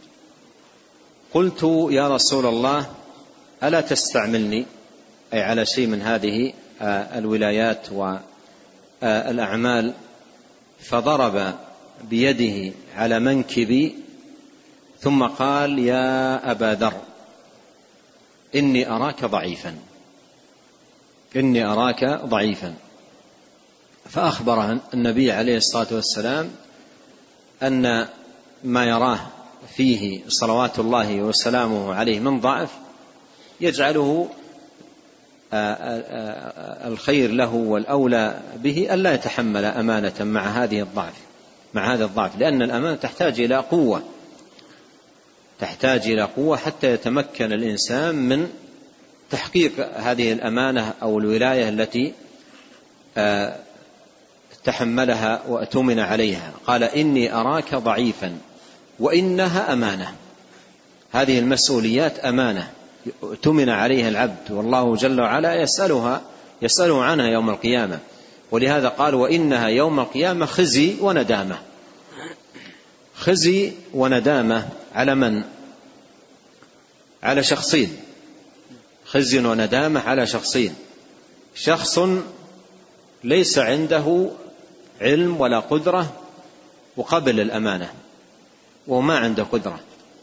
قلت يا رسول الله ألا تستعملني، أي على شيء من هذه الولايات والأعمال؟ فضرب بيده على منكبي ثم قال: يا أبا ذر إني أراك ضعيفا إني أراك ضعيفا فأخبر النبي عليه الصلاة والسلام أن ما يراه فيه صلوات الله وسلامه عليه من ضعف يجعله الخير له والأولى به ألا يتحمل أمانة مع هذه الضعف مع هذا الضعف، لأن الأمانة تحتاج إلى قوة تحتاج إلى قوة حتى يتمكن الإنسان من تحقيق هذه الأمانة أو الولاية التي تحملها وأتمن عليها. قال: إني أراك ضعيفا وإنها أمانة. هذه المسؤوليات أمانة أتمن عليها العبد، والله جل وعلا يسألها يسأله عنها يوم القيامة، ولهذا قال: وإنها يوم القيامة خزي وندامة. خزي وندامة على من؟ على شخصين. خزي وندامة على شخصين: شخص ليس عنده علم ولا قدرة وقبل الأمانة، وما عنده قدرة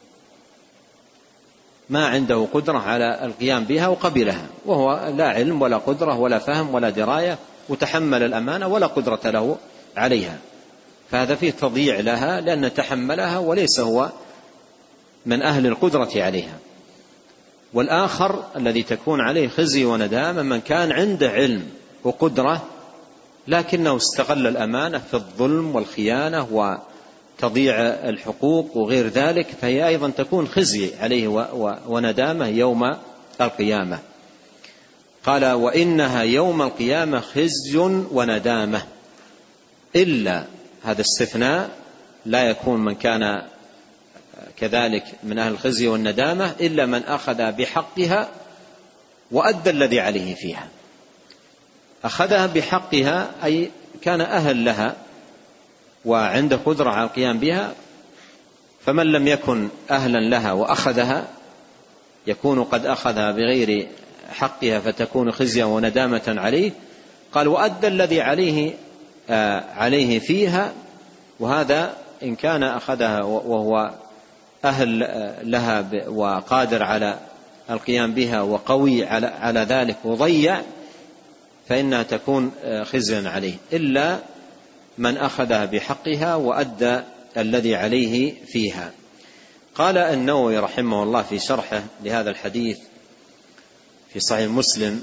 ما عنده قدرة على القيام بها وقبلها، وهو لا علم ولا قدرة ولا فهم ولا دراية، وتحمل الأمانة ولا قدرة له عليها، فهذا فيه تضييع لها لأن تحملها وليس هو من أهل القدرة عليها. والآخر الذي تكون عليه خزي وندامة من كان عنده علم وقدرة لكنه استغل الأمانة في الظلم والخيانة وتضييع الحقوق وغير ذلك، فهي أيضا تكون خزي عليه وندامة يوم القيامة. قال: وإنها يوم القيامة خزي وندامة، إلا هذا استثناء لا يكون من كان كذلك من أهل الخزي والندامة إلا من أخذ بحقها وأدى الذي عليه فيها. أخذها بحقها أي كان أهل لها وعنده قدرة على القيام بها، فمن لم يكن أهلا لها وأخذها يكون قد أخذها بغير حقها فتكون خزيا وندامة عليه. قال: وأدى الذي عليه آه عليه فيها، وهذا إن كان أخذها وهو أهل لها وقادر على القيام بها وقوي على, على ذلك وضيع فإنها تكون خزيا عليه، إلا من أخذها بحقها وأدى الذي عليه فيها. قال النووي رحمه الله في شرحه لهذا الحديث في صحيح مسلم: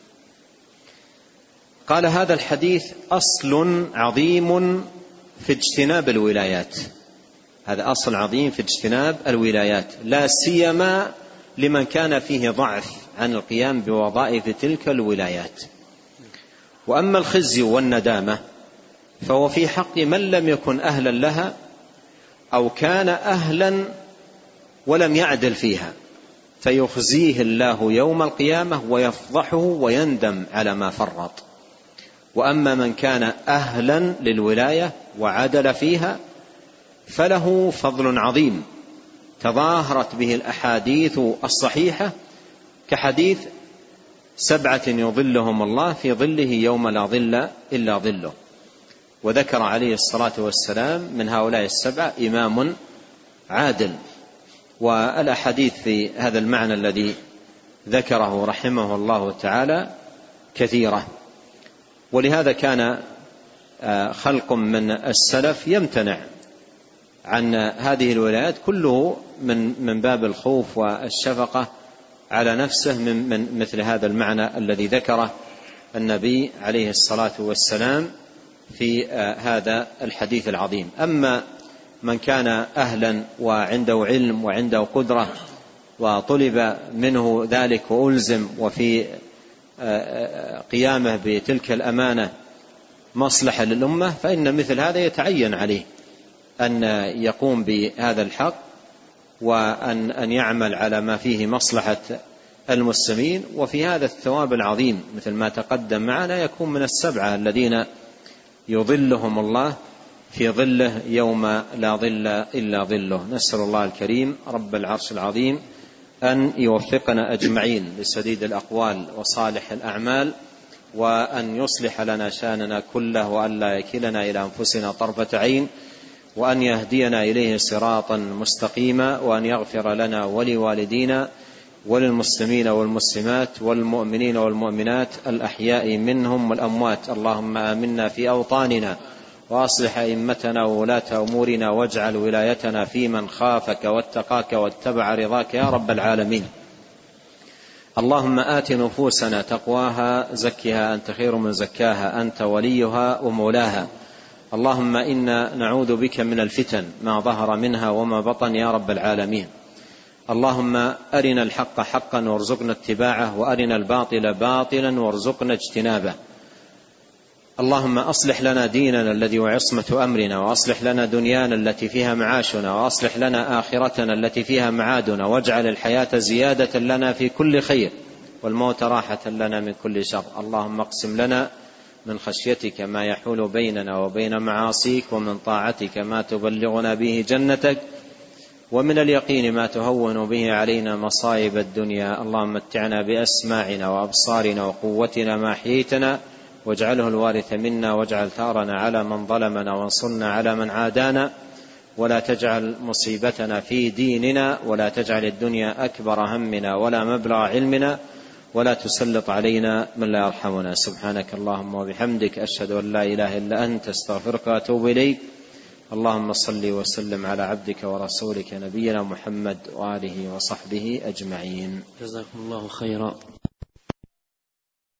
قال: هذا الحديث أصل عظيم في اجتناب الولايات. هذا أصل عظيم في اجتناب الولايات، لا سيما لمن كان فيه ضعف عن القيام بوظائف تلك الولايات. وأما الخزي والندامة فهو في حق من لم يكن أهلا لها أو كان أهلا ولم يعدل فيها، فيخزيه الله يوم القيامة ويفضحه ويندم على ما فرط. وأما من كان أهلا للولاية وعدل فيها فله فضل عظيم تظاهرت به الأحاديث الصحيحة، كحديث سبعة يظلهم الله في ظله يوم لا ظل إلا ظله. وذكر عليه الصلاة والسلام من هؤلاء السبعة إمام عادل. والأحاديث في هذا المعنى الذي ذكره رحمه الله تعالى كثيرة. ولهذا كان خلق من السلف يمتنع عن هذه الولايات كله من من باب الخوف والشفقة على نفسه من, من مثل هذا المعنى الذي ذكره النبي عليه الصلاة والسلام في هذا الحديث العظيم. أما من كان أهلا وعنده علم وعنده قدرة وطلب منه ذلك وألزم وفي قيامه بتلك الأمانة مصلحة للأمة، فإن مثل هذا يتعين عليه أن يقوم بهذا الحق وأن أن يعمل على ما فيه مصلحة المسلمين. وفي هذا الثواب العظيم مثل ما تقدم معنا يكون من السبعة الذين يظلهم الله في ظله يوم لا ظل إلا ظله. نسأل الله الكريم رب العرش العظيم أن يوفقنا أجمعين لسديد الأقوال وصالح الأعمال، وأن يصلح لنا شأننا كله، وأن لا يكلنا إلى أنفسنا طرفة عين، وأن يهدينا إليه صراطا مستقيما، وأن يغفر لنا ولوالدينا وللمسلمين والمسلمات والمؤمنين والمؤمنات الأحياء منهم والأموات. اللهم آمنا في أوطاننا، وأصلح أئمتنا وولاة أمورنا، واجعل ولايتنا في من خافك واتقاك واتبع رضاك يا رب العالمين. اللهم آت نفوسنا تقواها، زكها أنت خير من زكاها، أنت وليها ومولاها. اللهم إنا نعوذ بك من الفتن ما ظهر منها وما بطن يا رب العالمين. اللهم أرنا الحق حقا وارزقنا اتباعه، وأرنا الباطل باطلا وارزقنا اجتنابه. اللهم أصلح لنا ديننا الذي هو عصمة أمرنا، وأصلح لنا دنيانا التي فيها معاشنا، وأصلح لنا آخرتنا التي فيها معادنا، واجعل الحياة زيادة لنا في كل خير، والموت راحة لنا من كل شر. اللهم اقسم لنا من خشيتك ما يحول بيننا وبين معاصيك، ومن طاعتك ما تبلغنا به جنتك، ومن اليقين ما تهون به علينا مصائب الدنيا. اللهم متعنا بأسماعنا وأبصارنا وقوتنا ما أحييتنا، واجعله الوارث منا، واجعل ثارنا على من ظلمنا، وانصرنا على من عادانا، ولا تجعل مصيبتنا في ديننا، ولا تجعل الدنيا أكبر همنا ولا مبلغ علمنا، ولا تسلط علينا من لا يرحمنا. سبحانك اللهم وبحمدك، أشهد أن لا إله إلا أنت، استغفرك وأتوب إليك. اللهم صل وسلم على عبدك ورسولك نبينا محمد وآله وصحبه أجمعين. جزاكم الله خيرا.